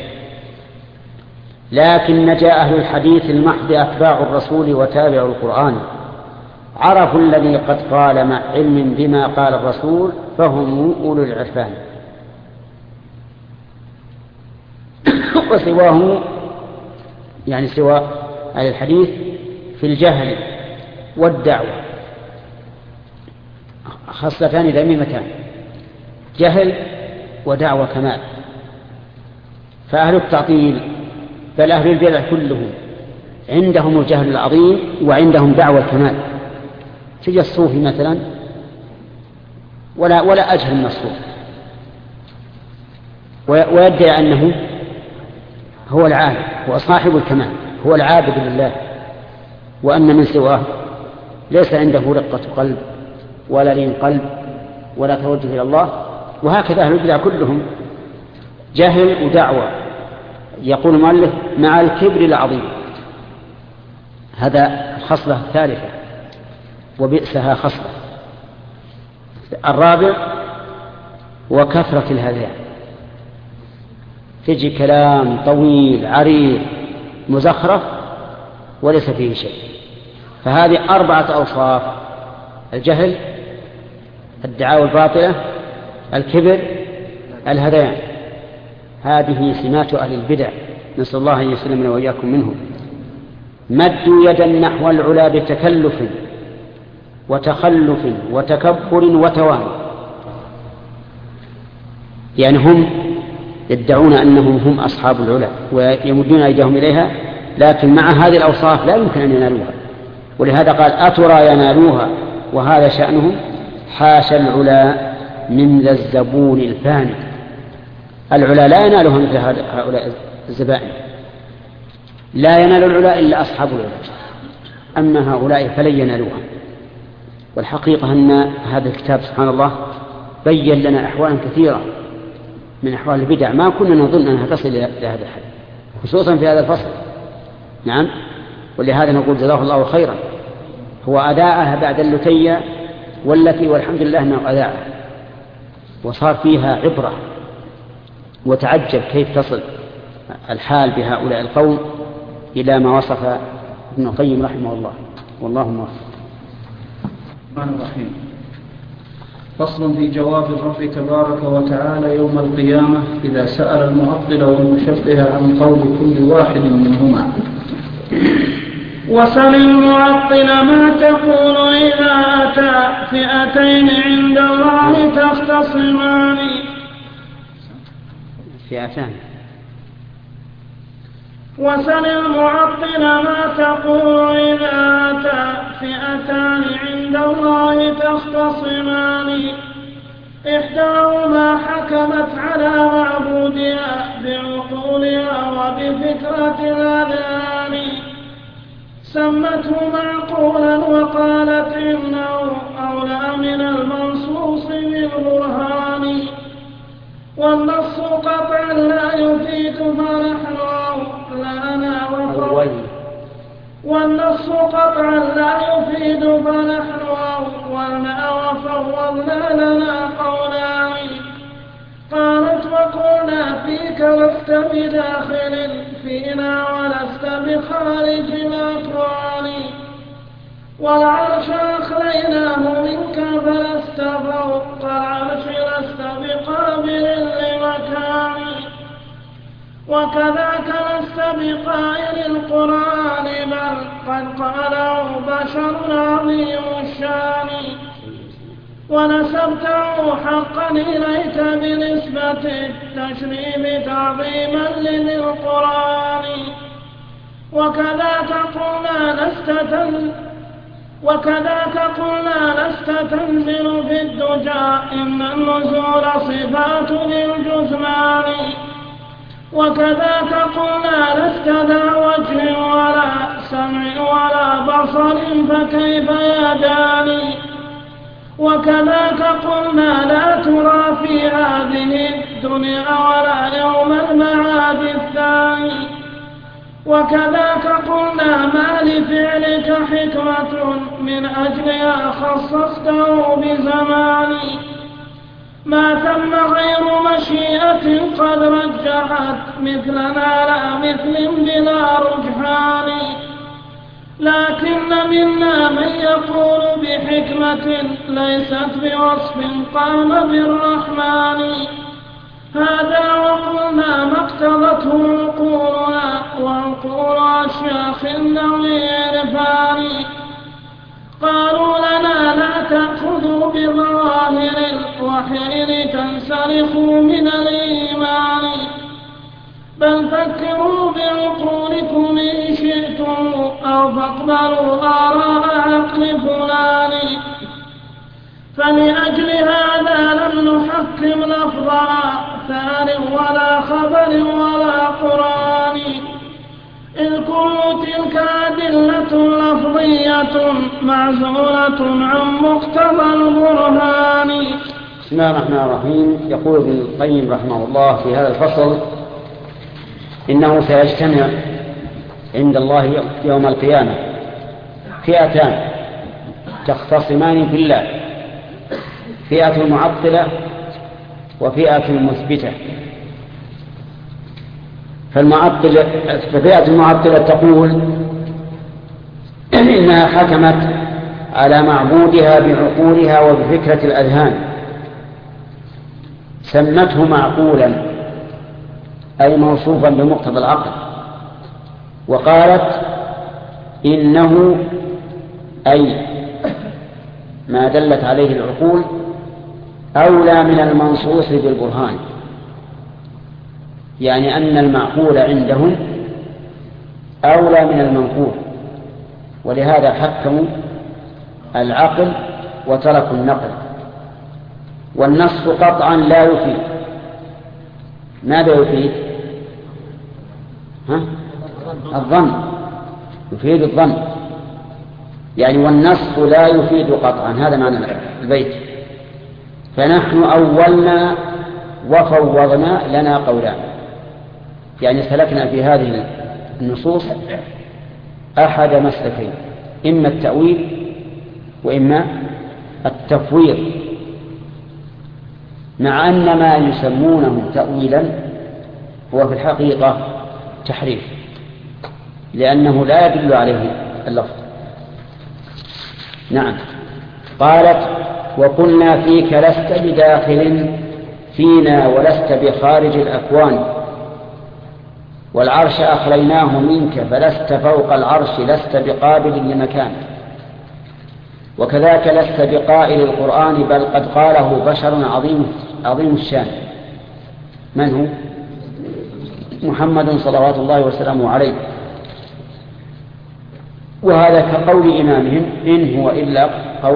لكن نجا أهل الحديث المحض أتباع الرسول وتابعوا القرآن، عرفوا الذي قد قال مع علم بما قال الرسول، فهم أولو العرفان. وسواه يعني سوى أهل الحديث في الجهل والدعوة خصلتان ذميمتان، جهل ودعوة كمال. فأهل التعطيل بل أهل البدع كلهم عندهم الجهل العظيم وعندهم دعوة الكمال. تجي الصوفي مثلا ولا أجهل من الصوفي، ويدعي أنه هو العالم، هو صاحب الكمال، هو العابد لله، وأن من سواه ليس عنده رقة قلب ولا لين قلب ولا توجه إلى الله. وهكذا أهل البدع كلهم جهل ودعوة. يقول المؤلف مع الكبر العظيم. هذا الخصلة الثالثة وبئسها خصلة. الرابع وكثرة الهذيان، تجي كلام طويل عريض مزخرف وليس فيه شيء. فهذه 4 أوصاف: الجهل، الدعاوى الباطلة، الكبر، الهذيان. هذه سمات أهل البدع، نسأل الله أن يسلمنا وإياكم منهم. مدوا يدا نحو العلا بتكلف وتخلف وتكبر وتواني. يعني هم يدعون أنهم هم أصحاب العلا ويمدون أيديهم إليها، لكن مع هذه الأوصاف لا يمكن أن ينالوها. ولهذا قال أترى ينالوها وهذا شأنهم، حاشا العلا من ذا الزبون الفاني. العلا لا ينالها مثل هؤلاء الزبائن، لا ينال العلا إلا أصحاب العلا، أما هؤلاء فلن ينالوها. والحقيقة أن هذا الكتاب سبحان الله بين لنا أحوالا كثيرة من أحوال البدع ما كنا نظن أنها تصل إلى هذا الحد، خصوصا في هذا الفصل. نعم، ولهذا نقول جزاه الله خيرا، هو أذاعها بعد اللتية والتي والحمد لله أنه أذاعها وصار فيها عبرة، وتعجب كيف تصل الحال بهؤلاء القوم إلى ما وصف ابن القيم رحمه الله، والله موفق. الرحمن الرحيم. فصل في جواب الرب تبارك وتعالى يوم القيامة إذا سأل المعطل والمشبه عن قول كل واحد منهما. وسل المعطل ما تقول إذا أتى فئتين عند الله تختصمان. فئتان. وسل المعطل ما تقول إذا أتى فئتان عند الله تختصمان. إحداهما حكمت على معبودها بعقولها وبفكرة الأذهان، سمته معقولا وقالت إنه أولى من المنصوص بالبرهان. والنص قطعا لا يفيد فنحن لنا وفوض، والنص قطعا لا يفيد فنحن أولنا وفوضنا لنا قولان. قالت وقلنا فيك لست بداخل فينا ولست بخارج الأكوان. والعرش أخليناه منك فلست فوق العرش لست بقابل لمكان. وكذاك لست بقائل القرآن بل قد قاله بشر عظيم الشان. ونسبته حقا إليك بنسبة التشريف تعظيما لذي القرآن. وكذاك قلنا لست تنزل في الدجى إن النزول صفات للجثمان. وكذاك قلنا لست ذا وجه ولا سمع ولا بصر فكيف يداني. وكذاك قلنا لا ترى في هذه الدنيا ولا يوم المعاد الثاني. وكذاك قلنا ما لفعلك حكمة من أجلها خصصته بزماني. ما ثم غير مشيئة قد رجحت مثلنا لا مثل بلا رجحان. لكن منا من يقول بحكمة ليست بوصف قام بالرحمن. هذا وقلنا ما اقتضته عقولنا وعقول أشياخ النوي عرفان. قالوا لنا لا تأخذوا بظواهر الوحي لتنسلخوا من الإيمان، بل فكروا بعقولكم إن شئتم أو فاقبلوا آراء عقل فلان. فلأجل هذا لم نحكم لفظا ثان ولا خبر ولا قرآن، إذ كل تلك أدلة لفظية معزولة عن مقتضى البرهان. بسم الله الرحمن الرحيم. يقول ابن القيم رحمه الله في هذا الفصل إنه سيجتمع عند الله يوم القيامة فئتان تختصمان في الله، فئة المعطلة وفئة المثبتة. ففئة المعطلة تقول إنها حكمت على معبودها بعقولها وبفكرة الأذهان، سمته معقولا أي موصوفا بمقتضى العقل، وقالت إنه أي ما دلت عليه العقول أولى من المنصوص بالبرهان، يعني أن المعقول عندهم أولى من المنقول، ولهذا حكموا العقل وتركوا النقل. والنص قطعا لا يفيد. ماذا يفيد؟ الظن، يفيد الظن. يعني والنص لا يفيد قطعا، هذا معنى البيت. فنحن أولنا وفوضنا لنا قولان، يعني سلكنا في هذه النصوص أحد مسلكين، إما التأويل وإما التفويض، مع أن ما يسمونه تأويلا هو في الحقيقة تحريف، لأنه لا يدل عليه اللفظ. نعم. قالت وقلنا فيك لست بداخل فينا ولست بخارج الأكوان، والعرش أخليناه منك فلست فوق العرش لست بقابل لمكان، وكذاك لست بقائل القرآن بل قد قاله بشر عظيم الشان. من هو؟ محمد صلوات الله وسلامه عليه. وهذا كقول إمامهم إن هو إلا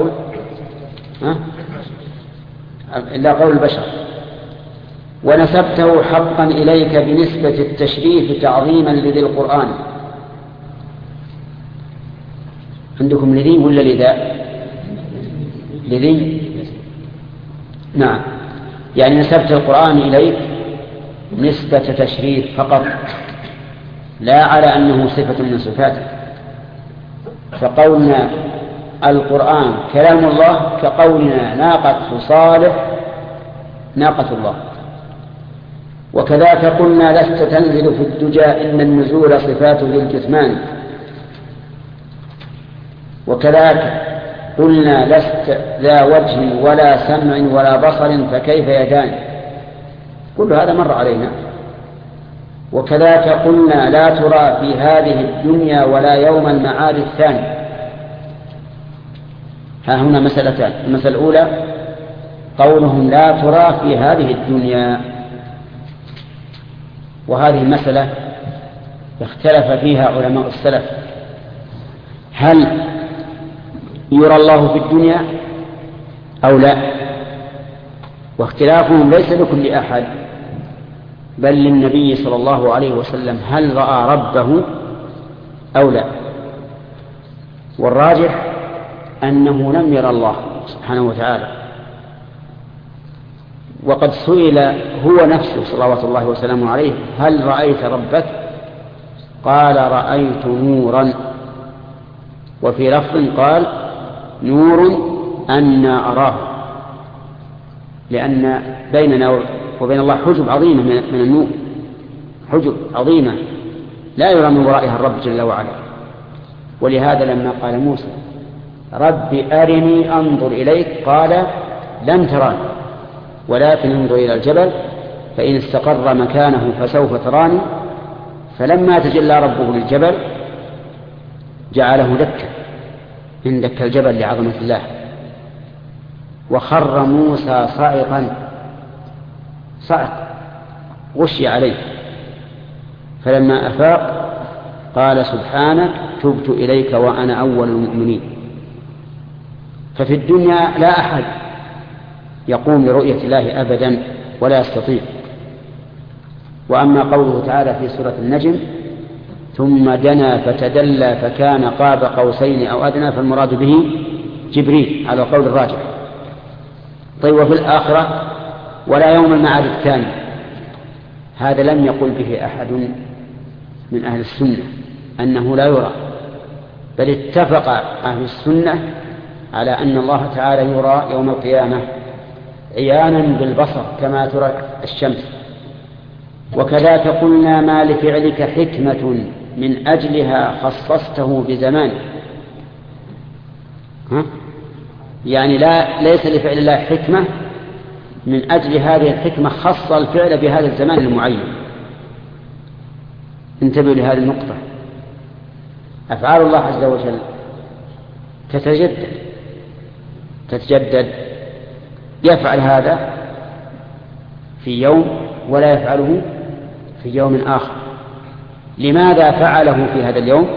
قول البشر. ونسبته حقا إليك بنسبة التشريف تعظيما لذي القرآن. عندكم لذي ولا لذا؟ لذي. نعم، يعني نسبت القرآن إليك نسبة تشريف فقط، لا على أنه صفة من صفاته. فقولنا القرآن كلام الله كقولنا ناقة صالح ناقة الله. وكذاك قلنا لست تنزل في الدجى إن النزول صفات للجثمان. وكذاك قلنا لست ذا وجه ولا سمع ولا بصر فكيف يدان. كل هذا مر علينا. وكذاك قلنا لا ترى في هذه الدنيا ولا يوم المعاد الثاني. ها هنا مسألتان. المسألة الأولى قولهم لا ترى في هذه الدنيا، وهذه المسألة اختلف فيها علماء السلف، هل يرى الله في الدنيا أو لا؟ واختلافهم ليس لكل أحد بل للنبي صلى الله عليه وسلم، هل رأى ربه أو لا؟ والراجح أنه لم يرى الله سبحانه وتعالى. وقد سئل هو نفسه صلوات الله وسلامه عليه هل رأيت ربك؟ قال رأيت نورا، وفي لفظ قال نور أنا أراه، لأن بيننا وبين الله حجب عظيمة من النور، حجب عظيمة لا يرى من ورائها الرب جل وعلا. ولهذا لما قال موسى رب أرني أنظر إليك قال لن تراني ولكن انظر إلى الجبل فإن استقر مكانه فسوف تراني. فلما تجلى ربه للجبل جعله دكا إن دك الجبل لعظمة الله، وخر موسى صعق غشي عليه. فلما أفاق قال سبحانك تبت إليك وأنا أول المؤمنين. ففي الدنيا لا أحد يقوم لرؤية الله أبدا ولا يستطيع. وأما قوله تعالى في سورة النجم ثم دنا فتدلى فكان قاب قوسين أو أدنى، فالمراد به جبريل على قول الراجح. طيب وفي الآخرة ولا يوم المعاد الثاني، هذا لم يقل به أحد من أهل السنة أنه لا يرى، بل اتفق أهل السنة على أن الله تعالى يرى يوم القيامة عيانا بالبصر كما ترى الشمس. وكذاك قلنا ما لفعلك حكمة من أجلها خصصته بزمان. يعني ليس لفعل الله حكمة من أجل هذه الحكمة خص الفعل بهذا الزمان المعين. انتبهوا لهذه النقطة. أفعال الله عز وجل تتجدد، يفعل هذا في يوم ولا يفعله في يوم آخر. لماذا فعله في هذا اليوم؟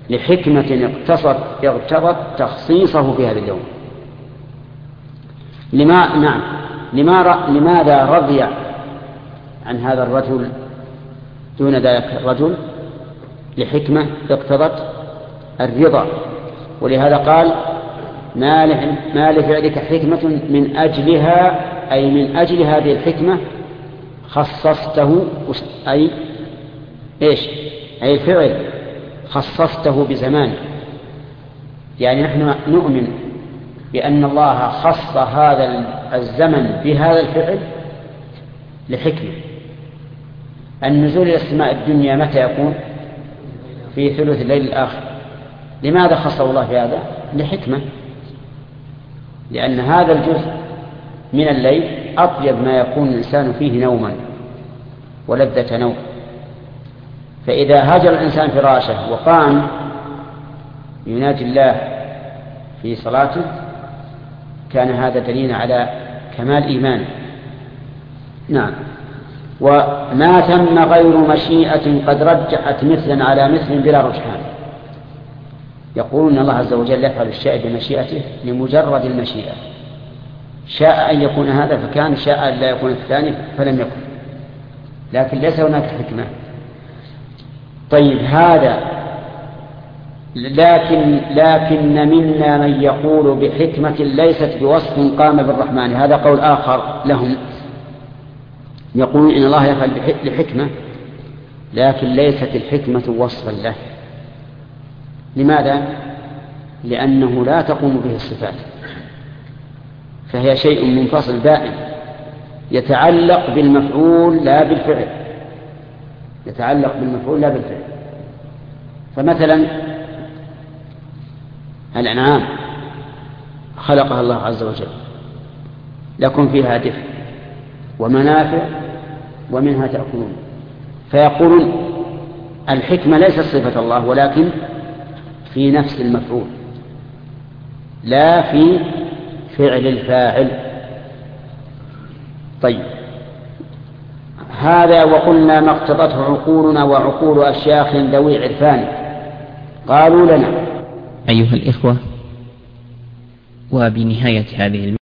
لحكمة اقتضت تخصيصه في هذا اليوم. لماذا رضي عن هذا الرجل دون ذلك الرجل؟ لحكمة اقتضت الرضا، ولهذا قال ما لفعلك حكمة من أجلها، أي من أجل هذه الحكمة خصصته، أي الفعل خصصته بزمان. يعني نحن نؤمن بأن الله خص هذا الزمن بهذا الفعل لحكمة. النزول إلى السماء الدنيا متى يكون؟ في ثلث الليل الآخر. لماذا خصه الله بهذا؟ لحكمة، لأن هذا الجزء من الليل أطيب ما يكون الإنسان فيه نوما ولذة نوم. فإذا هجر الإنسان فراشه وقام يناجي الله في صلاته كان هذا دليل على كمال إيمانه. نعم. وما ثم غير مشيئة قد رجحت مثلا على مثل بلا رجحان. يقولون الله عز وجل يفعل الشيء بمشيئته لمجرد المشيئة، شاء أن يكون هذا فكان، شاء أن لا يكون الثاني فلم يكن، لكن ليس هناك حكمة. طيب هذا لكن منا من يقول بحكمة ليست بوصف قام بالرحمن. هذا قول آخر لهم، يقولون إن الله يفعل لحكمة لكن ليست الحكمة وصفا له. لماذا؟ لأنه لا تقوم به الصفات، فهي شيء منفصل دائم يتعلق بالمفعول لا بالفعل، يتعلق بالمفعول لا بالفعل. فمثلا الأنعام خلقها الله عز وجل لكم فيها دفء ومنافع ومنها تأكلون، فيقولون الحكمة ليست صفة الله ولكن في نفس المفعول لا في فعل الفاعل. طيب هذا وقلنا ما اقتضته عقولنا وعقول أشياخ ذوي عرفان. قالوا لنا أيها الإخوة، وبنهاية هذه